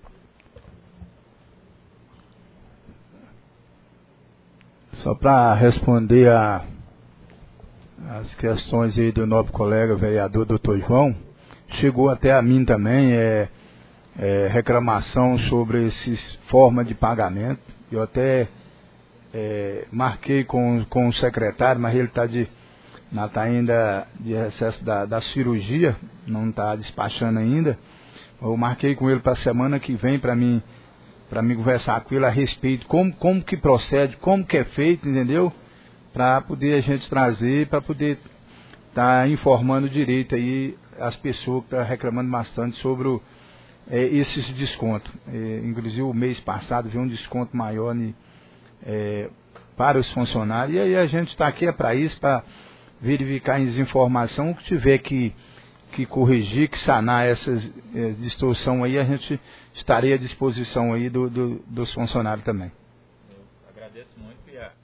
Só para responder a, as questões aí do novo colega vereador doutor João, chegou até a mim também é, é, reclamação sobre essas formas de pagamento. Eu até é, marquei com, com o secretário, mas ele está de está ainda de recesso da, da cirurgia, não está despachando ainda. Eu marquei com ele para a semana que vem para mim, para mim conversar com ele a respeito como, como que procede, como que é feito, entendeu? Para poder a gente trazer, para poder estar tá informando direito aí as pessoas que estão reclamando bastante sobre o, é, esses descontos. É, inclusive o mês passado veio um desconto maior né, é, para os funcionários, e aí a gente está aqui é para isso, para verificar as informações, o que tiver que, que corrigir, que sanar essas é, distorções aí, a gente estaria à disposição aí do, do, dos funcionários também. Eu agradeço muito e a...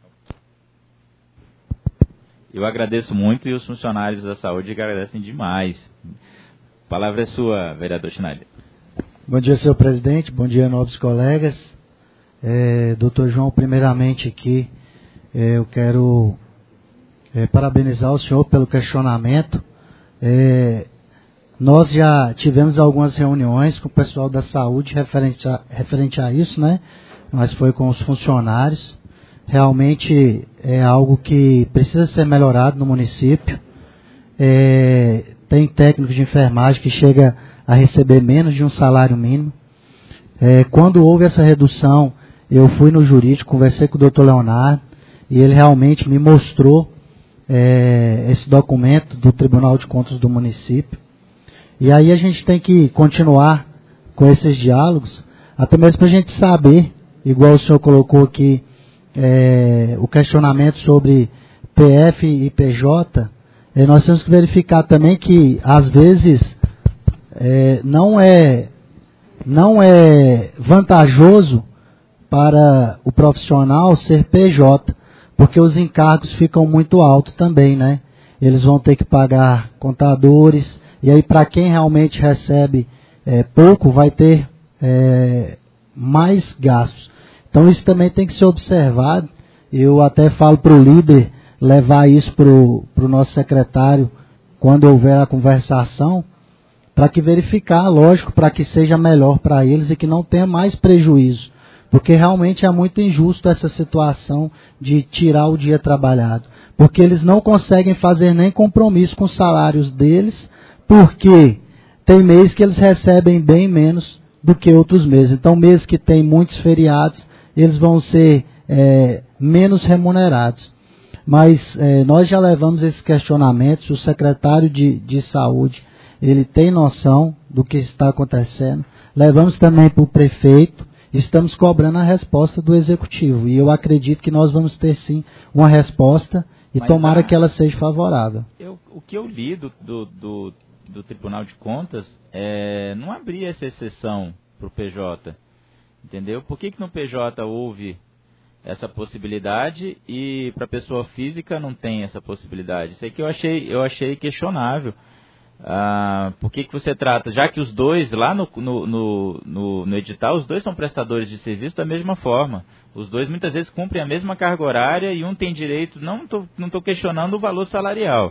Eu agradeço muito e os funcionários da saúde agradecem demais. A palavra é sua, vereador Schneider. Bom dia, senhor presidente, bom dia, nobres colegas. É, doutor João, primeiramente aqui, é, eu quero É, parabenizar o senhor pelo questionamento. É, nós já tivemos algumas reuniões com o pessoal da saúde referente a, referente a isso, né? Mas foi com os funcionários. Realmente é algo que precisa ser melhorado no município. É, tem técnico de enfermagem que chega a receber menos de um salário mínimo. É, quando houve essa redução, eu fui no jurídico, conversei com o doutor Leonardo e ele realmente me mostrou É, esse documento do Tribunal de Contas do município. E aí a gente tem que continuar com esses diálogos, até mesmo para a gente saber, igual o senhor colocou aqui, é, o questionamento sobre P F e P J, é, nós temos que verificar também que, às vezes, é, não é, não é vantajoso para o profissional ser P J, porque os encargos ficam muito altos também, né? Eles vão ter que pagar contadores, e aí para quem realmente recebe é, pouco, vai ter é, mais gastos. Então isso também tem que ser observado. Eu até falo para o líder levar isso para o nosso secretário quando houver a conversação, para que verificar, lógico, para que seja melhor para eles e que não tenha mais prejuízo. Porque realmente é muito injusto essa situação de tirar o dia trabalhado. Porque eles não conseguem fazer nem compromisso com os salários deles, porque tem mês que eles recebem bem menos do que outros meses. Então, mês que tem muitos feriados, eles vão ser é, menos remunerados. Mas é, nós já levamos esses questionamentos, o secretário de, de saúde, ele tem noção do que está acontecendo. Levamos também para o prefeito, estamos cobrando a resposta do executivo. E eu acredito que nós vamos ter sim uma resposta e Mas, tomara ah, que ela seja favorável. Eu, o que eu li do, do, do, do Tribunal de Contas é não abrir essa exceção para o P J. Entendeu? Por que, que no P J houve essa possibilidade e para a pessoa física não tem essa possibilidade? Isso aí que eu achei, eu achei questionável. Ah, por que, que você trata, já que os dois, lá no, no, no, no, no edital, os dois são prestadores de serviço da mesma forma. Os dois muitas vezes cumprem a mesma carga horária e um tem direito, não estou não tô questionando o valor salarial.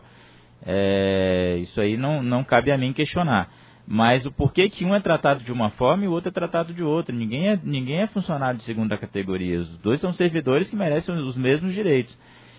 É, isso aí não, não cabe a mim questionar. Mas o porquê que um é tratado de uma forma e o outro é tratado de outra. Ninguém é, ninguém é funcionário de segunda categoria. Os dois são servidores que merecem os mesmos direitos.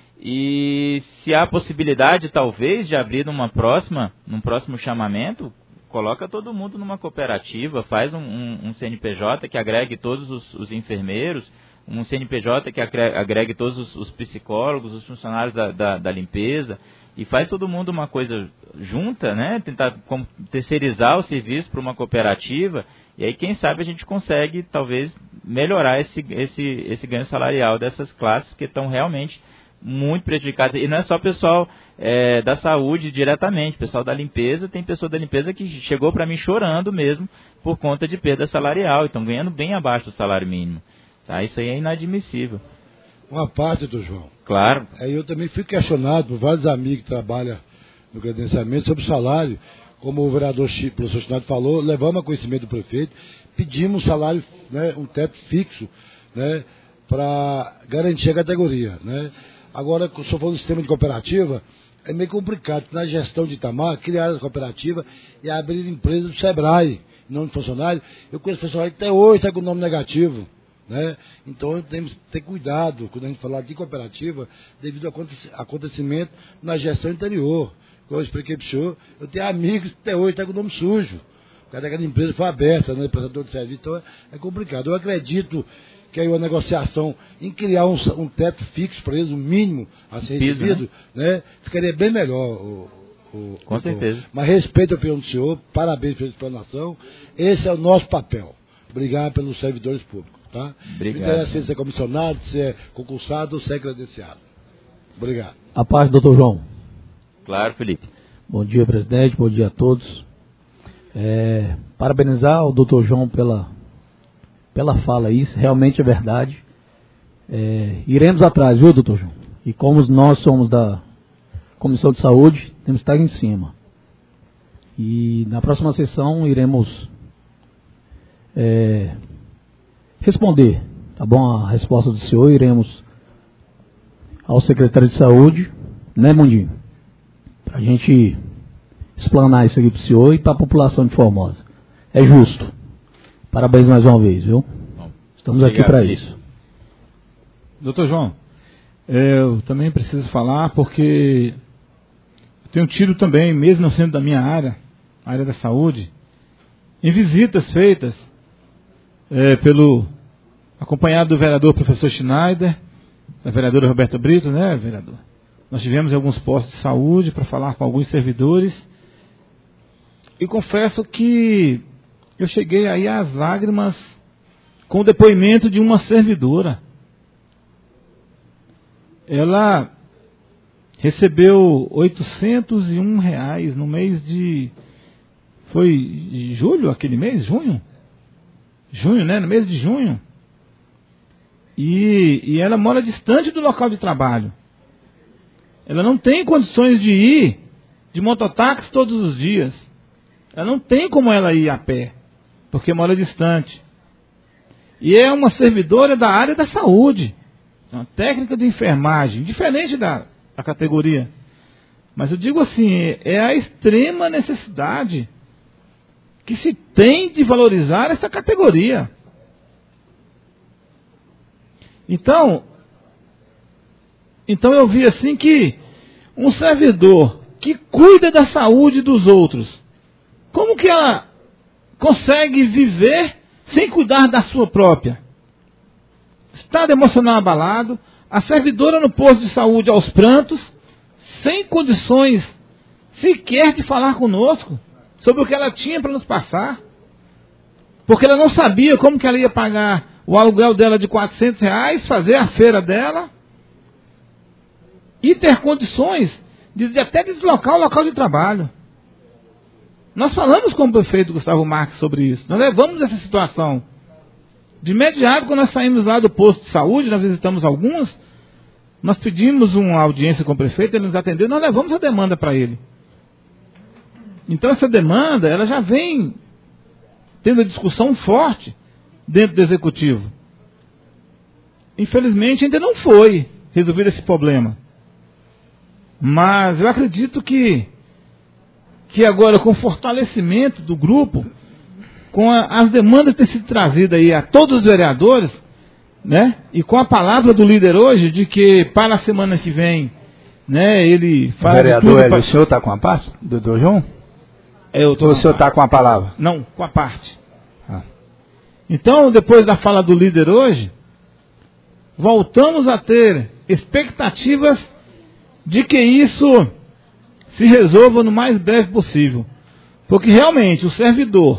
E se há possibilidade, talvez, de abrir numa próxima, num próximo chamamento, coloca todo mundo numa cooperativa, faz um, um, um C N P J que agregue todos os, os enfermeiros, um C N P J que agregue todos os, os psicólogos, os funcionários da, da, da limpeza, e faz todo mundo uma coisa junta, né? Tentar como, terceirizar o serviço para uma cooperativa, e aí quem sabe a gente consegue, talvez, melhorar esse, esse, esse ganho salarial dessas classes que estão realmente muito prejudicados. E não é só pessoal é, da saúde diretamente, pessoal da limpeza, tem pessoa da limpeza que chegou para mim chorando mesmo por conta de perda salarial, estão ganhando bem abaixo do salário mínimo. Tá? Isso aí é inadmissível. Uma parte, doutor João. Claro. Aí eu também fui questionado por vários amigos que trabalham no credenciamento sobre o salário. Como o vereador Chico, o professor Chinado falou, levamos a conhecimento do prefeito, pedimos um salário, né, um teto fixo, né, para garantir a categoria, né. Agora, se eu for no sistema de cooperativa, é meio complicado. Na gestão de Itamar, criar a cooperativa e abrir empresa do Sebrae, nome de funcionário. Eu conheço funcionário que até hoje está com o nome negativo, né? Então, temos que ter cuidado quando a gente falar de cooperativa, devido ao acontecimento na gestão anterior. Como eu expliquei para o senhor, eu tenho amigos que até hoje estão com o nome sujo. Cada empresa foi aberta, né? Prestador de serviço, então é complicado. Eu acredito que aí uma negociação em criar um, um teto fixo para eles, um mínimo a ser Piso, recebido, né? né? Ficaria bem melhor. O, o, Com o, certeza. Mas respeito a opinião do senhor, parabéns pela explanação. Esse é o nosso papel. Obrigado pelos servidores públicos, tá? Obrigado. Não interessa se é comissionado, se é concursado ou se é credenciado. Obrigado. A paz, doutor João. Claro, Felipe. Bom dia, presidente. Bom dia a todos. É, parabenizar o doutor João pela, pela fala, isso realmente é verdade. É, iremos atrás, viu, doutor João? E como nós somos da Comissão de Saúde, temos que estar em cima. E na próxima sessão iremos é, responder, tá bom? A resposta do senhor, iremos ao secretário de Saúde, né, Mundinho? Para a gente explanar isso aqui para o senhor e para a população de Formosa. É justo. Parabéns mais uma vez, viu? Bom, estamos aqui para isso. Doutor João, eu também preciso falar porque eu tenho tido também, mesmo não sendo da minha área, a área da saúde, em visitas feitas é, pelo acompanhado do vereador professor Schneider, da vereadora Roberta Brito, né, vereador? Nós tivemos alguns postos de saúde para falar com alguns servidores. E confesso que eu cheguei aí às lágrimas com o depoimento de uma servidora. Ela recebeu oitocentos e um reais no mês de... Foi julho aquele mês? Junho? Junho, né? No mês de junho. E, e ela mora distante do local de trabalho. Ela não tem condições de ir de mototáxi todos os dias. Ela não tem como ela ir a pé, porque mora distante. E é uma servidora da área da saúde, uma técnica de enfermagem, diferente da, da categoria. Mas eu digo assim, é a extrema necessidade que se tem de valorizar essa categoria. Então, então eu vi assim que um servidor que cuida da saúde dos outros, como que ela consegue viver sem cuidar da sua própria? Estado emocional abalado, a servidora no posto de saúde aos prantos, sem condições sequer de falar conosco sobre o que ela tinha para nos passar, porque ela não sabia como que ela ia pagar o aluguel dela de quatrocentos reais, fazer a feira dela e ter condições de, de até deslocar o local de trabalho. Nós falamos com o prefeito Gustavo Marques sobre isso, nós levamos essa situação. De imediato, quando nós saímos lá do posto de saúde, nós visitamos alguns, nós pedimos uma audiência com o prefeito, ele nos atendeu, nós levamos a demanda para ele. Então essa demanda, ela já vem tendo a discussão forte dentro do executivo. Infelizmente ainda não foi resolvido esse problema. Mas eu acredito que, que agora com o fortalecimento do grupo, com a, as demandas que têm sido trazidas aí a todos os vereadores, né, e com a palavra do líder hoje de que para a semana que vem, né, ele faz. Vereador Hélio, pra... o senhor está com a parte, doutor João? Eu tô Ou o senhor está com a palavra? Não, com a parte. Ah. Então, depois da fala do líder hoje, voltamos a ter expectativas de que isso se resolva no mais breve possível. Porque realmente o servidor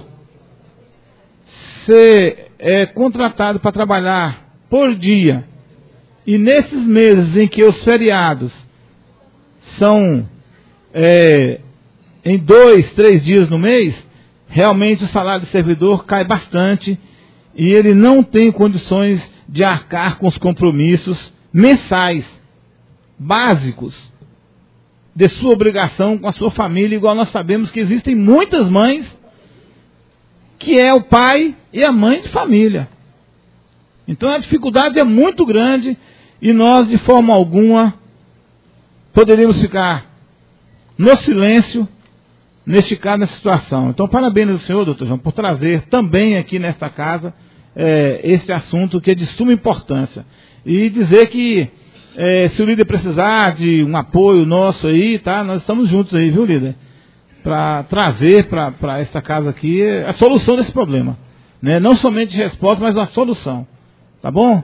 ser é, contratado para trabalhar por dia, e nesses meses em que os feriados são é, em dois, três dias no mês, realmente o salário do servidor cai bastante e ele não tem condições de arcar com os compromissos mensais, básicos, de sua obrigação com a sua família, igual nós sabemos que existem muitas mães que é o pai e a mãe de família. Então a dificuldade é muito grande e nós, de forma alguma, poderíamos ficar no silêncio, neste caso, nessa situação. Então, parabéns ao senhor, doutor João, por trazer também aqui nesta casa é, esse assunto que é de suma importância. E dizer que é, se o líder precisar de um apoio nosso aí, tá, nós estamos juntos aí, viu, líder? Para trazer para esta casa aqui a solução desse problema. Né? Não somente resposta, mas a solução. Tá bom?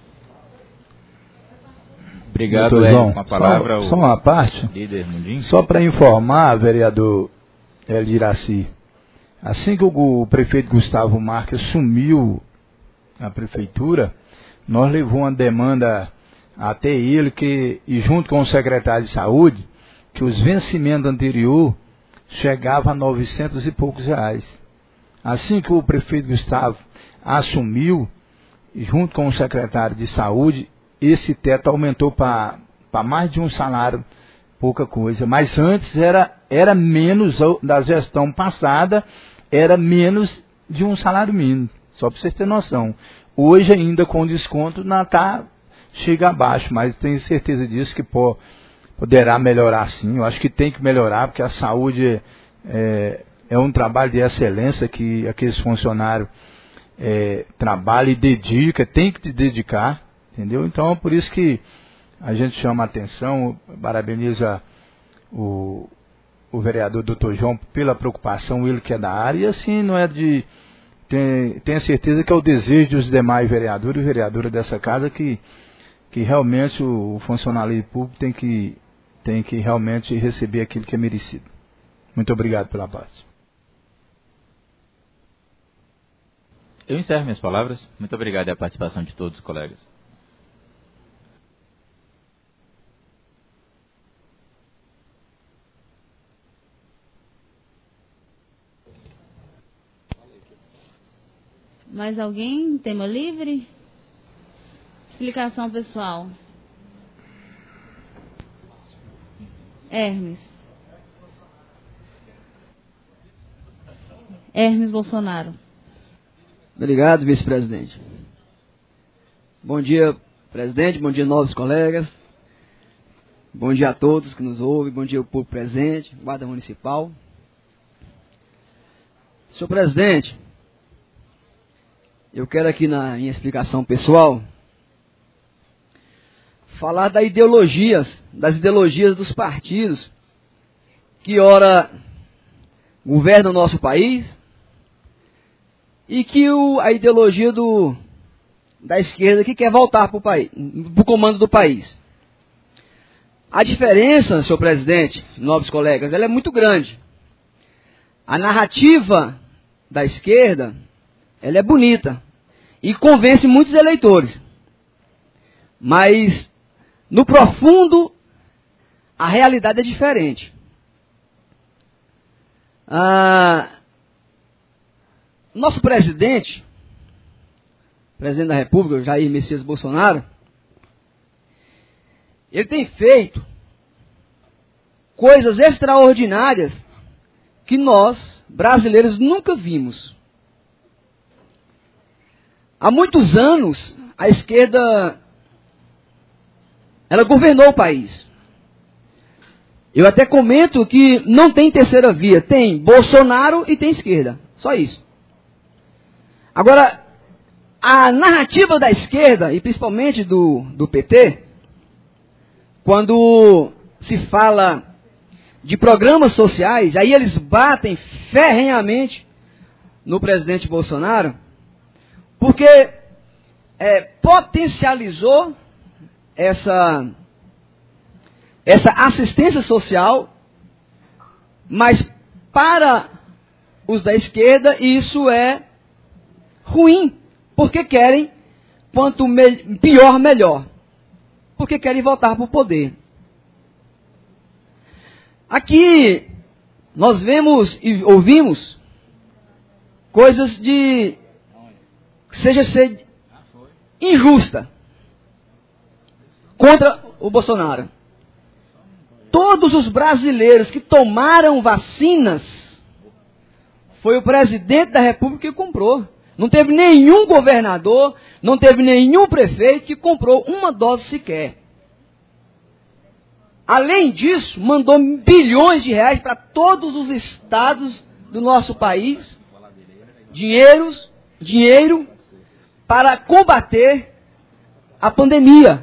Obrigado, Hélio, com a palavra. Só, só uma parte. Líder Mundinho. Só para informar, vereador Hélio Iraci, assim que o, o prefeito Gustavo Marques assumiu a prefeitura, nós levamos uma demanda até ele, que, e junto com o secretário de saúde, que os vencimentos anteriores chegavam a novecentos e poucos reais. Assim que o prefeito Gustavo assumiu, junto com o secretário de saúde, esse teto aumentou para mais de um salário, pouca coisa. Mas antes era, era menos, da gestão passada, era menos de um salário mínimo. Só para vocês terem noção. Hoje ainda com desconto não tá, chega abaixo, mas tenho certeza disso que pô, poderá melhorar sim. Eu acho que tem que melhorar, porque a saúde é, é um trabalho de excelência que aqueles funcionários é, trabalham e dedicam, tem que te dedicar, entendeu? Então é por isso que a gente chama a atenção, parabeniza o, o vereador doutor João pela preocupação, ele que é da área, e assim não é de... Tem, tenho certeza que é o desejo dos demais vereadores e vereadoras dessa casa que, que realmente o, o funcionário público tem que, tem que realmente receber aquilo que é merecido. Muito obrigado pela parte. Eu encerro minhas palavras. Muito obrigado pela participação de todos os colegas. Mais alguém? Tema livre? Explicação pessoal. Hermes. Hermes Bolsonaro. Obrigado, vice-presidente. Bom dia, presidente. Bom dia, novos colegas. Bom dia a todos que nos ouvem. Bom dia ao povo presente, guarda municipal. Senhor presidente, eu quero aqui na minha explicação pessoal falar das ideologias, das ideologias dos partidos que ora governam o nosso país e que o, a ideologia do, da esquerda que quer voltar para o país, para o comando do país. A diferença, senhor presidente, nobres colegas, ela é muito grande. A narrativa da esquerda, ela é bonita e convence muitos eleitores. Mas, no profundo, a realidade é diferente. Ah, nosso presidente, presidente da República, Jair Messias Bolsonaro, ele tem feito coisas extraordinárias que nós, brasileiros, nunca vimos. Há muitos anos, a esquerda, ela governou o país. Eu até comento que não tem terceira via. Tem Bolsonaro e tem esquerda. Só isso. Agora, a narrativa da esquerda, e principalmente do, do P T, quando se fala de programas sociais, aí eles batem ferrenhamente no presidente Bolsonaro, porque é, potencializou essa, essa assistência social, mas para os da esquerda isso é ruim, porque querem quanto me, pior, melhor, porque querem voltar para o poder. Aqui nós vemos e ouvimos coisas de seja ser injusta contra o Bolsonaro. Todos os brasileiros que tomaram vacinas foi o presidente da República que comprou. Não teve nenhum governador, não teve nenhum prefeito que comprou uma dose sequer. Além disso, mandou bilhões de reais para todos os estados do nosso país, dinheiros, dinheiro para combater a pandemia.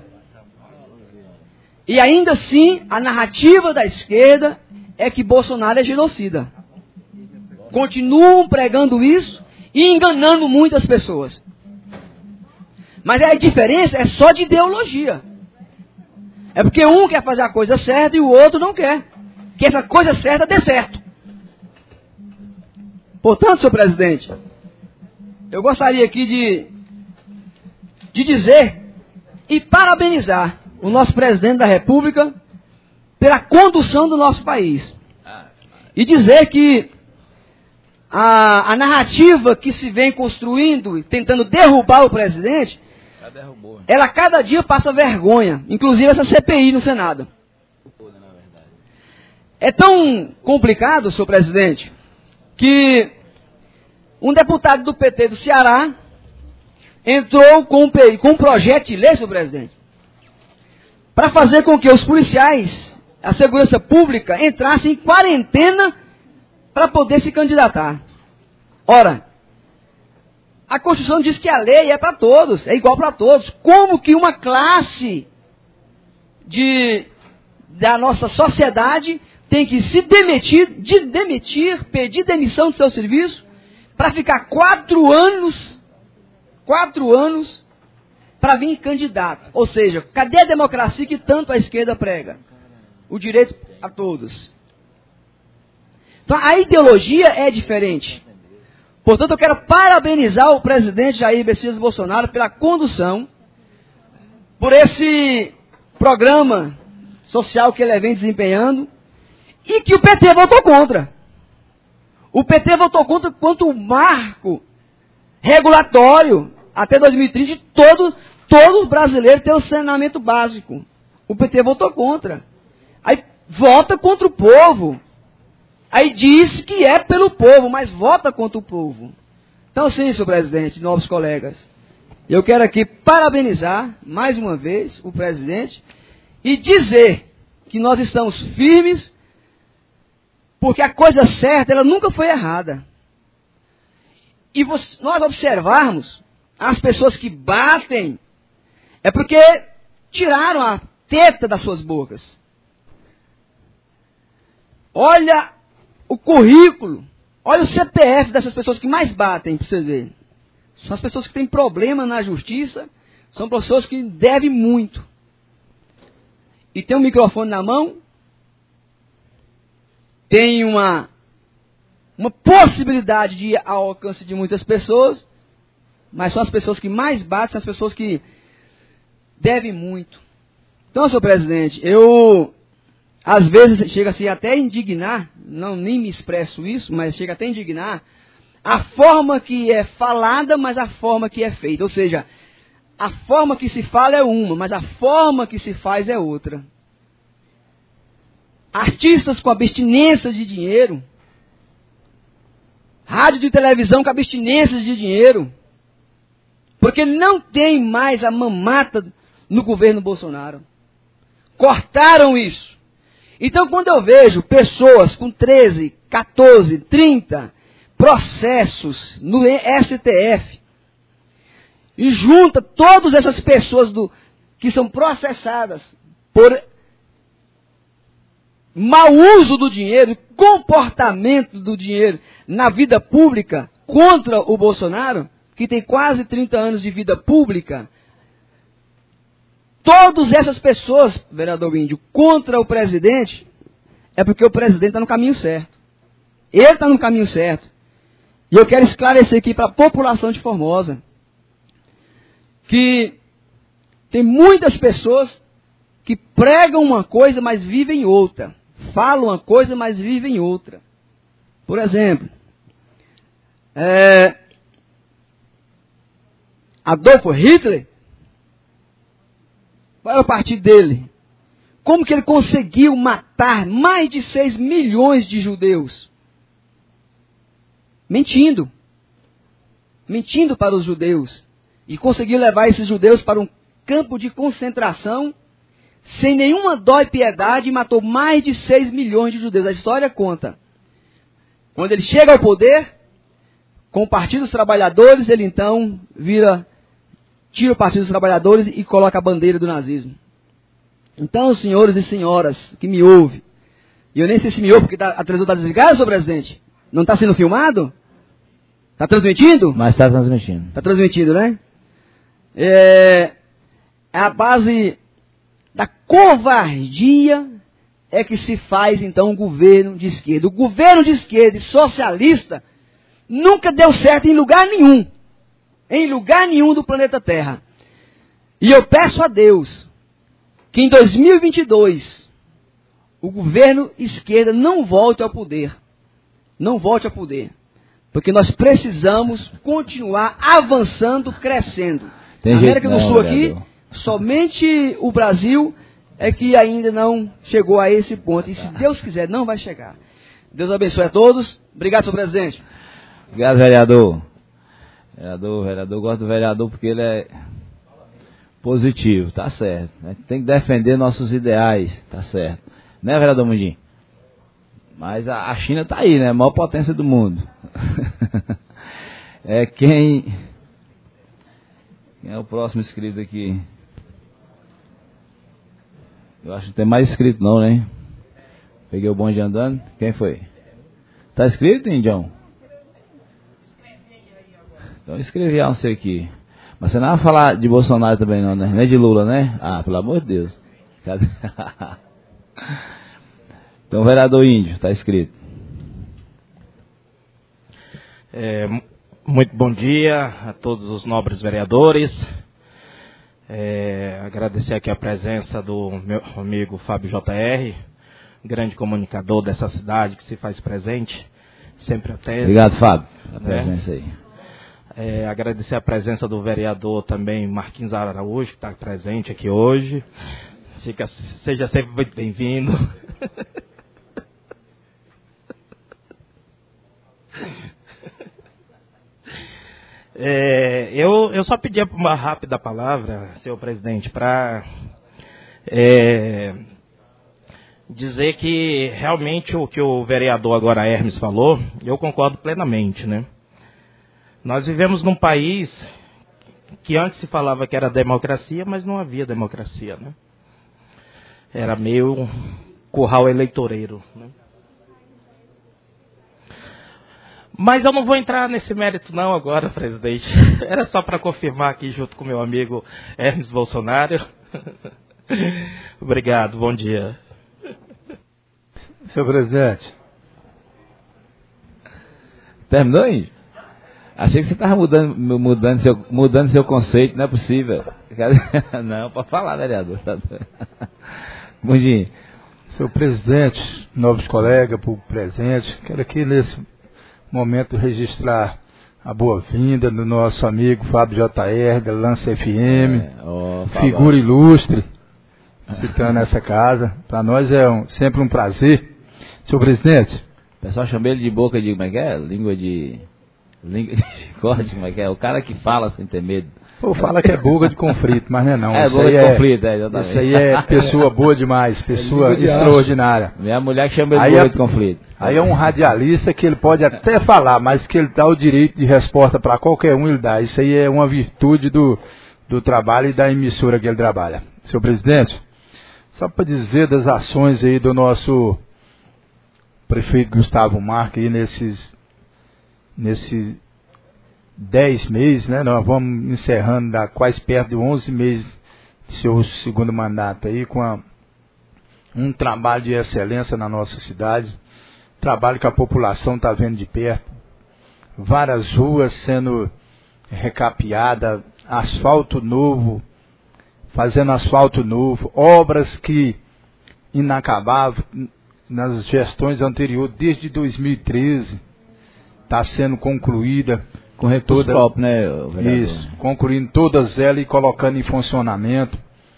E ainda assim, a narrativa da esquerda é que Bolsonaro é genocida. Continuam pregando isso e enganando muitas pessoas. Mas a diferença é só de ideologia. É porque um quer fazer a coisa certa e o outro não quer. Que essa coisa certa dê certo. Portanto, senhor presidente, eu gostaria aqui de, de dizer e parabenizar o nosso presidente da República pela condução do nosso país. E dizer que a, a narrativa que se vem construindo, tentando derrubar o presidente, ela cada dia passa vergonha, inclusive essa C P I no Senado. É tão complicado, senhor presidente, que um deputado do P T do Ceará entrou com um, com um projeto de lei, senhor presidente, para fazer com que os policiais, a segurança pública, entrassem em quarentena para poder se candidatar. Ora, a Constituição diz que a lei é para todos, é igual para todos. Como que uma classe de, da nossa sociedade tem que se demitir, de demitir, pedir demissão do seu serviço, para ficar quatro anos, quatro anos, para vir candidato? Ou seja, cadê a democracia que tanto a esquerda prega? O direito a todos. Então a ideologia é diferente. Portanto, eu quero parabenizar o presidente Jair Messias Bolsonaro pela condução, por esse programa social que ele vem desempenhando, e que o P T votou contra. O P T votou contra quanto o marco regulatório até dois mil e trinta de todos, todos os brasileiros terem o saneamento básico. O P T votou contra. Aí vota contra o povo. Aí diz que é pelo povo, mas vota contra o povo. Então sim, senhor presidente, novos colegas, eu quero aqui parabenizar mais uma vez o presidente e dizer que nós estamos firmes, porque a coisa certa ela nunca foi errada. e você, nós observarmos as pessoas que batem, é porque tiraram a teta das suas bocas. Olha o currículo, olha o C P F dessas pessoas que mais batem, para você ver. São as pessoas que têm problema na justiça, são pessoas que devem muito. E tem um microfone na mão, tem uma, uma possibilidade de ir ao alcance de muitas pessoas, mas são as pessoas que mais batem, são as pessoas que devem muito. Então, senhor presidente, eu, às vezes, chega-se até a indignar, não nem me expresso isso, mas chega até a indignar, a forma que é falada, mas a forma que é feita. Ou seja, a forma que se fala é uma, mas a forma que se faz é outra. Artistas com abstinência de dinheiro, rádio e televisão com abstinência de dinheiro, porque não tem mais a mamata no governo Bolsonaro. Cortaram isso. Então, quando eu vejo pessoas com treze, quatorze, trinta processos no S T F, e junta todas essas pessoas do, que são processadas por mau uso do dinheiro, comportamento do dinheiro na vida pública contra o Bolsonaro, que tem quase trinta anos de vida pública, todas essas pessoas, vereador Índio, contra o presidente, é porque o presidente está no caminho certo. Ele está no caminho certo. E eu quero esclarecer aqui para a população de Formosa que tem muitas pessoas que pregam uma coisa, mas vivem outra. Falam uma coisa, mas vivem outra. Por exemplo, é, Adolf Hitler, qual era o partido dele? Como que ele conseguiu matar mais de seis milhões de judeus? Mentindo. Mentindo para os judeus. E conseguiu levar esses judeus para um campo de concentração, sem nenhuma dó e piedade, e matou mais de seis milhões de judeus. A história conta. Quando ele chega ao poder, com o Partido dos Trabalhadores, ele então vira, tira o Partido dos Trabalhadores e coloca a bandeira do nazismo. Então, senhores e senhoras que me ouvem, e eu nem sei se me ouve porque tá, a televisão está desligada, senhor presidente? Não está sendo filmado? Está transmitindo? Mas está transmitindo. Está transmitindo, né? É, a base da covardia é que se faz, então, um governo de esquerda. O governo de esquerda e socialista nunca deu certo em lugar nenhum. Em lugar nenhum do planeta Terra. E eu peço a Deus que em dois mil e vinte e dois o governo esquerda não volte ao poder. Não volte ao poder. Porque nós precisamos continuar avançando, crescendo. Tem Na América jeito, do não, Sul aqui, vereador. somente o Brasil é que ainda não chegou a esse ponto. E se Deus quiser, não vai chegar. Deus abençoe a todos. Obrigado, senhor presidente. Obrigado, vereador. Vereador, vereador, eu gosto do vereador porque ele é positivo, tá certo. Tem que defender nossos ideais, tá certo. Né, vereador Mundim? Mas a, a China tá aí, né? A maior potência do mundo. É quem... Quem é o próximo inscrito aqui? Eu acho que não tem mais inscrito não, né? Peguei o bonde andando. Quem foi? Tá inscrito, Indião? Então eu escrevi a não ser aqui. Mas você não vai falar de Bolsonaro também não, né? Nem de Lula, né? Ah, pelo amor de Deus. Cadê? Então, vereador Índio, tá escrito. É, muito bom dia a todos os nobres vereadores. É, agradecer aqui a presença do meu amigo Fábio J R, grande comunicador dessa cidade que se faz presente, sempre atento. Obrigado, Fábio, pela né? presença aí. É, agradecer a presença do vereador também Marquinhos Araújo, que está presente aqui hoje. Fica, seja sempre muito bem-vindo. É, eu, eu só pedi uma rápida palavra, senhor presidente, para é, dizer que realmente o que o vereador agora Hermes falou, eu concordo plenamente, né? Nós vivemos num país que antes se falava que era democracia, mas não havia democracia, né? Era meio um curral eleitoreiro, né? Mas eu não vou entrar nesse mérito não agora, presidente. Era só para confirmar aqui junto com meu amigo Hermes Bolsonaro. Obrigado, bom dia. Senhor presidente. Terminou, Índio? Achei que você estava mudando, mudando, seu, mudando seu conceito, não é possível. Não, pode falar, vereador. Bom dia. Senhor presidente, novos colegas, público presente, quero aqui nesse momento registrar a boa-vinda do nosso amigo Fábio J R, da Lance F M, é, oh, figura ilustre, citando essa casa. Para nós é um, sempre um prazer. Senhor presidente. O pessoal chama ele de boca de, como é que é? Língua de... Língua de chicote, como é que é? O cara que fala sem ter medo. Ou fala que é boca de conflito, mas não é não. É, isso boca aí de é, conflito, é, exatamente. Isso aí é pessoa boa demais, pessoa extraordinária. Minha mulher que chama ele de aí boca é, de conflito. Aí é um radialista que ele pode até falar, mas que ele dá o direito de resposta para qualquer um, ele dá. Isso aí é uma virtude do, do trabalho e da emissora que ele trabalha. Senhor presidente, só para dizer das ações aí do nosso prefeito Gustavo Marques aí nesses... nesses dez meses, né? Nós vamos encerrando da quase perto de onze meses de seu segundo mandato aí, com a, um trabalho de excelência na nossa cidade, trabalho que a população está vendo de perto, várias ruas sendo recapeadas, asfalto novo, fazendo asfalto novo, obras que inacabavam nas gestões anteriores, desde dois mil e treze, está sendo concluída. Com recurso próprio, né, vereador? Isso, concluindo todas elas e colocando em funcionamento.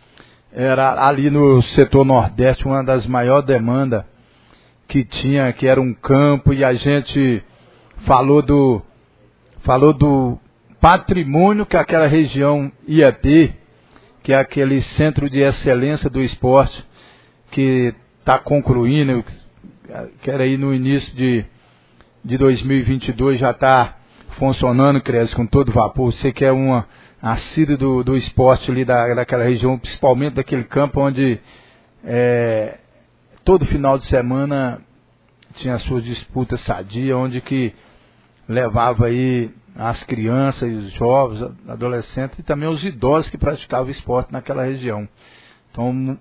Era ali no setor nordeste uma das maiores demandas que tinha, que era um campo, e a gente falou do, falou do patrimônio que aquela região ia ter, que é aquele centro de excelência do esporte, que está concluindo, que era aí no início de, de dois mil e vinte e dois, já está funcionando, cresce com todo vapor. Você que é uma assíduo do, do esporte ali da, daquela região, principalmente daquele campo onde é, todo final de semana tinha as suas disputas sadias, onde que levava aí as crianças, os jovens, adolescentes e também os idosos que praticavam esporte naquela região. Então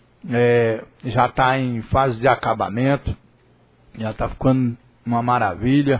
é, já está em fase de acabamento, já está ficando uma maravilha.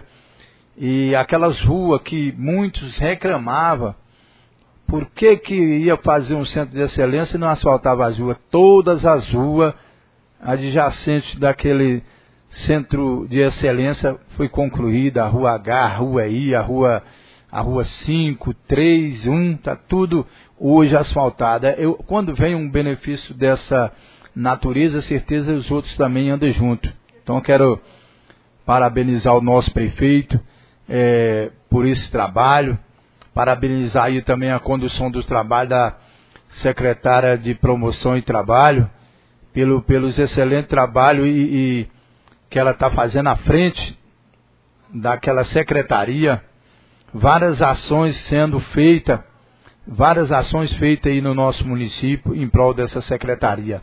E aquelas ruas que muitos reclamavam, por que que ia fazer um centro de excelência e não asfaltava as ruas? Todas as ruas adjacentes daquele centro de excelência foi concluída, a rua H, a rua I, a rua, a rua cinco, três, um, está tudo hoje asfaltada. Eu, quando vem um benefício dessa natureza, certeza os outros também andam junto. Então eu quero parabenizar o nosso prefeito, É, por esse trabalho, parabenizar aí também a condução do trabalho da secretária de Promoção e Trabalho, pelo, pelos excelentes trabalhos e, e que ela está fazendo à frente daquela secretaria, várias ações sendo feitas, várias ações feitas aí no nosso município em prol dessa secretaria.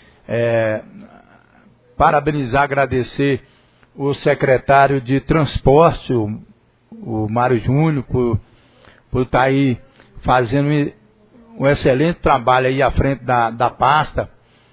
É, parabenizar, agradecer o secretário de Transporte, o o Mário Júnior, por, por estar aí fazendo um excelente trabalho aí à frente da, da pasta.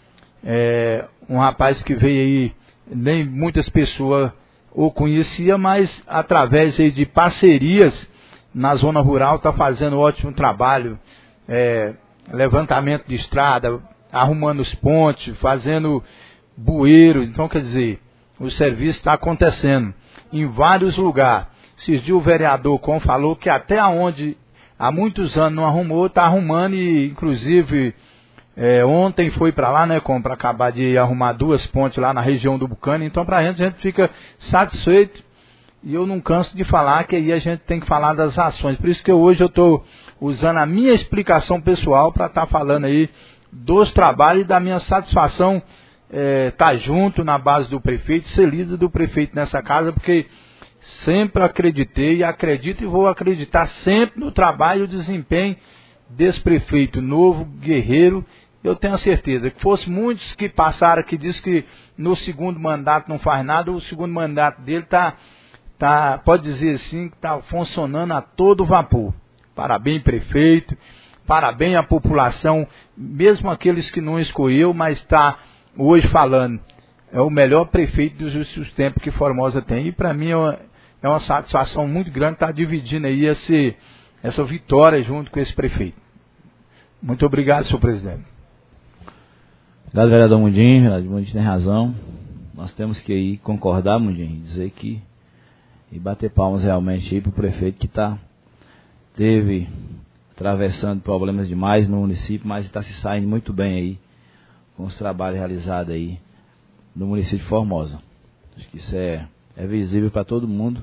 É, um rapaz que veio aí, nem muitas pessoas o conheciam, mas através aí de parcerias na zona rural está fazendo um ótimo trabalho. É, levantamento de estrada, arrumando os pontes, fazendo bueiros. Então, quer dizer, o serviço está acontecendo em vários lugares. Esses dias o vereador Com falou que até onde há muitos anos não arrumou, está arrumando, e inclusive é, ontem foi para lá, né, Com, para acabar de arrumar duas pontes lá na região do Bucana. Então, para a gente, a gente fica satisfeito, e eu não canso de falar que aí a gente tem que falar das ações. Por isso que hoje eu estou usando a minha explicação pessoal para estar tá falando aí dos trabalhos e da minha satisfação estar é, tá junto na base do prefeito, ser líder do prefeito nessa casa, porque sempre acreditei e acredito e vou acreditar sempre no trabalho e o desempenho desse prefeito novo, guerreiro. Eu tenho a certeza que fosse muitos que passaram que diz que no segundo mandato não faz nada, o segundo mandato dele está, tá, pode dizer assim, que está funcionando a todo vapor. Parabéns, prefeito, parabéns à população, mesmo aqueles que não escolheu, mas está hoje falando. É o melhor prefeito dos últimos tempos que Formosa tem. E para mim é uma, é uma satisfação muito grande estar dividindo aí esse, essa vitória junto com esse prefeito. Muito obrigado, senhor presidente. Obrigado, vereador Mundinho. Vereador Mundinho tem razão. Nós temos que aí concordar, Mundinho, dizer que e bater palmas realmente aí para o prefeito que tá, teve atravessando problemas demais no município, mas está se saindo muito bem aí com os trabalhos realizados aí no município de Formosa. Acho que isso é, é visível para todo mundo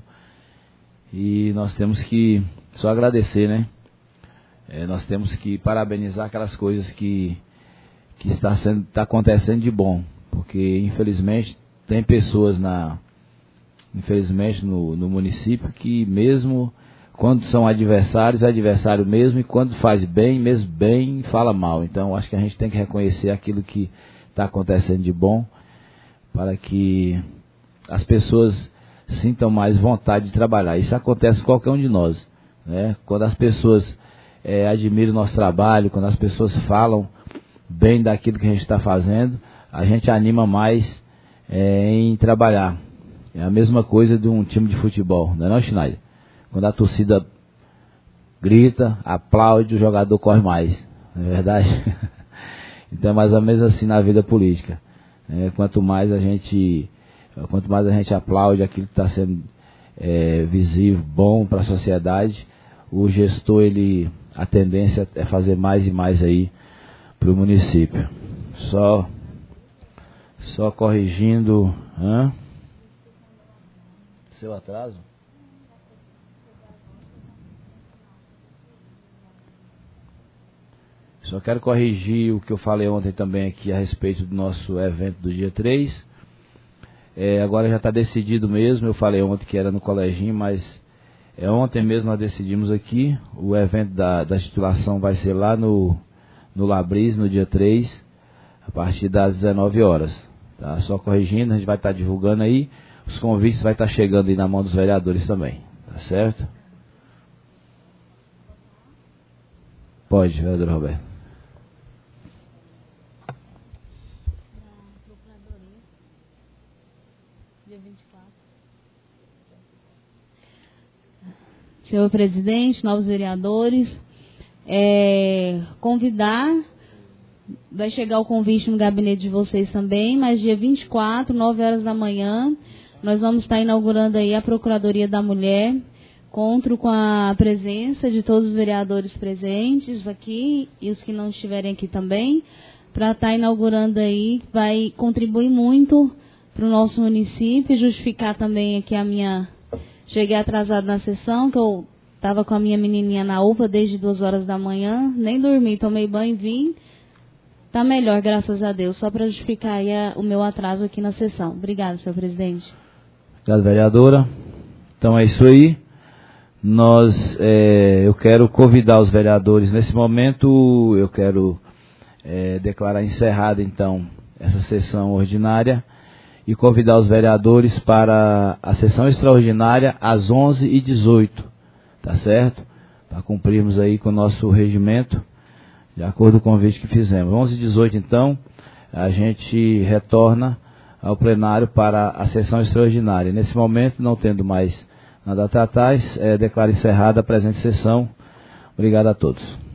e nós temos que só agradecer, né? É, nós temos que parabenizar aquelas coisas que que está sendo, está acontecendo de bom, porque infelizmente tem pessoas na, infelizmente no, no município que mesmo quando são adversários, é adversário mesmo, e quando faz bem, mesmo bem, fala mal. Então acho que a gente tem que reconhecer aquilo que está acontecendo de bom, para que as pessoas sintam mais vontade de trabalhar. Isso acontece com qualquer um de nós, né? Quando as pessoas é, admiram o nosso trabalho, quando as pessoas falam bem daquilo que a gente está fazendo, a gente anima mais é, em trabalhar. É a mesma coisa de um time de futebol, não é não, Schneider? Quando a torcida grita, aplaude, o jogador corre mais, não é verdade? Então é mais ou menos assim na vida política. É, quanto mais a gente quanto mais a gente aplaude aquilo que está sendo é, visível, bom para a sociedade, o gestor, ele, a tendência é fazer mais e mais aí para o município. Só, só corrigindo. Hã? Seu atraso? Só quero corrigir o que eu falei ontem também aqui a respeito do nosso evento do dia três. É, agora já está decidido mesmo, eu falei ontem que era no coleginho, mas é, ontem mesmo nós decidimos aqui, o evento da, da titulação vai ser lá no no Labris, no dia três, a partir das dezenove horas. Tá? Só corrigindo, a gente vai estar tá divulgando aí, os convites vai estar tá chegando aí na mão dos vereadores também. Tá certo? Pode, vereador Roberto. Senhor presidente, novos vereadores, É, convidar, vai chegar o convite no gabinete de vocês também, mas dia vinte e quatro, nove horas da manhã, nós vamos estar inaugurando aí a Procuradoria da Mulher, conto com a presença de todos os vereadores presentes aqui e os que não estiverem aqui também, para estar inaugurando aí, vai contribuir muito para o nosso município, justificar também aqui a minha, cheguei atrasado na sessão, que eu estava com a minha menininha na U P A desde duas horas da manhã, nem dormi, tomei banho e vim. Está melhor, graças a Deus, só para justificar aí a, o meu atraso aqui na sessão. Obrigado, senhor presidente. Obrigado, vereadora. Então é isso aí. Nós, é, eu quero convidar os vereadores nesse momento, eu quero é, declarar encerrada então essa sessão ordinária e convidar os vereadores para a sessão extraordinária às onze e dezoito. Tá certo? Para cumprirmos aí com o nosso regimento, de acordo com o convite que fizemos. onze e dezoito, então, a gente retorna ao plenário para a sessão extraordinária. Nesse momento, não tendo mais nada a tratar, é, declaro encerrada a presente sessão. Obrigado a todos.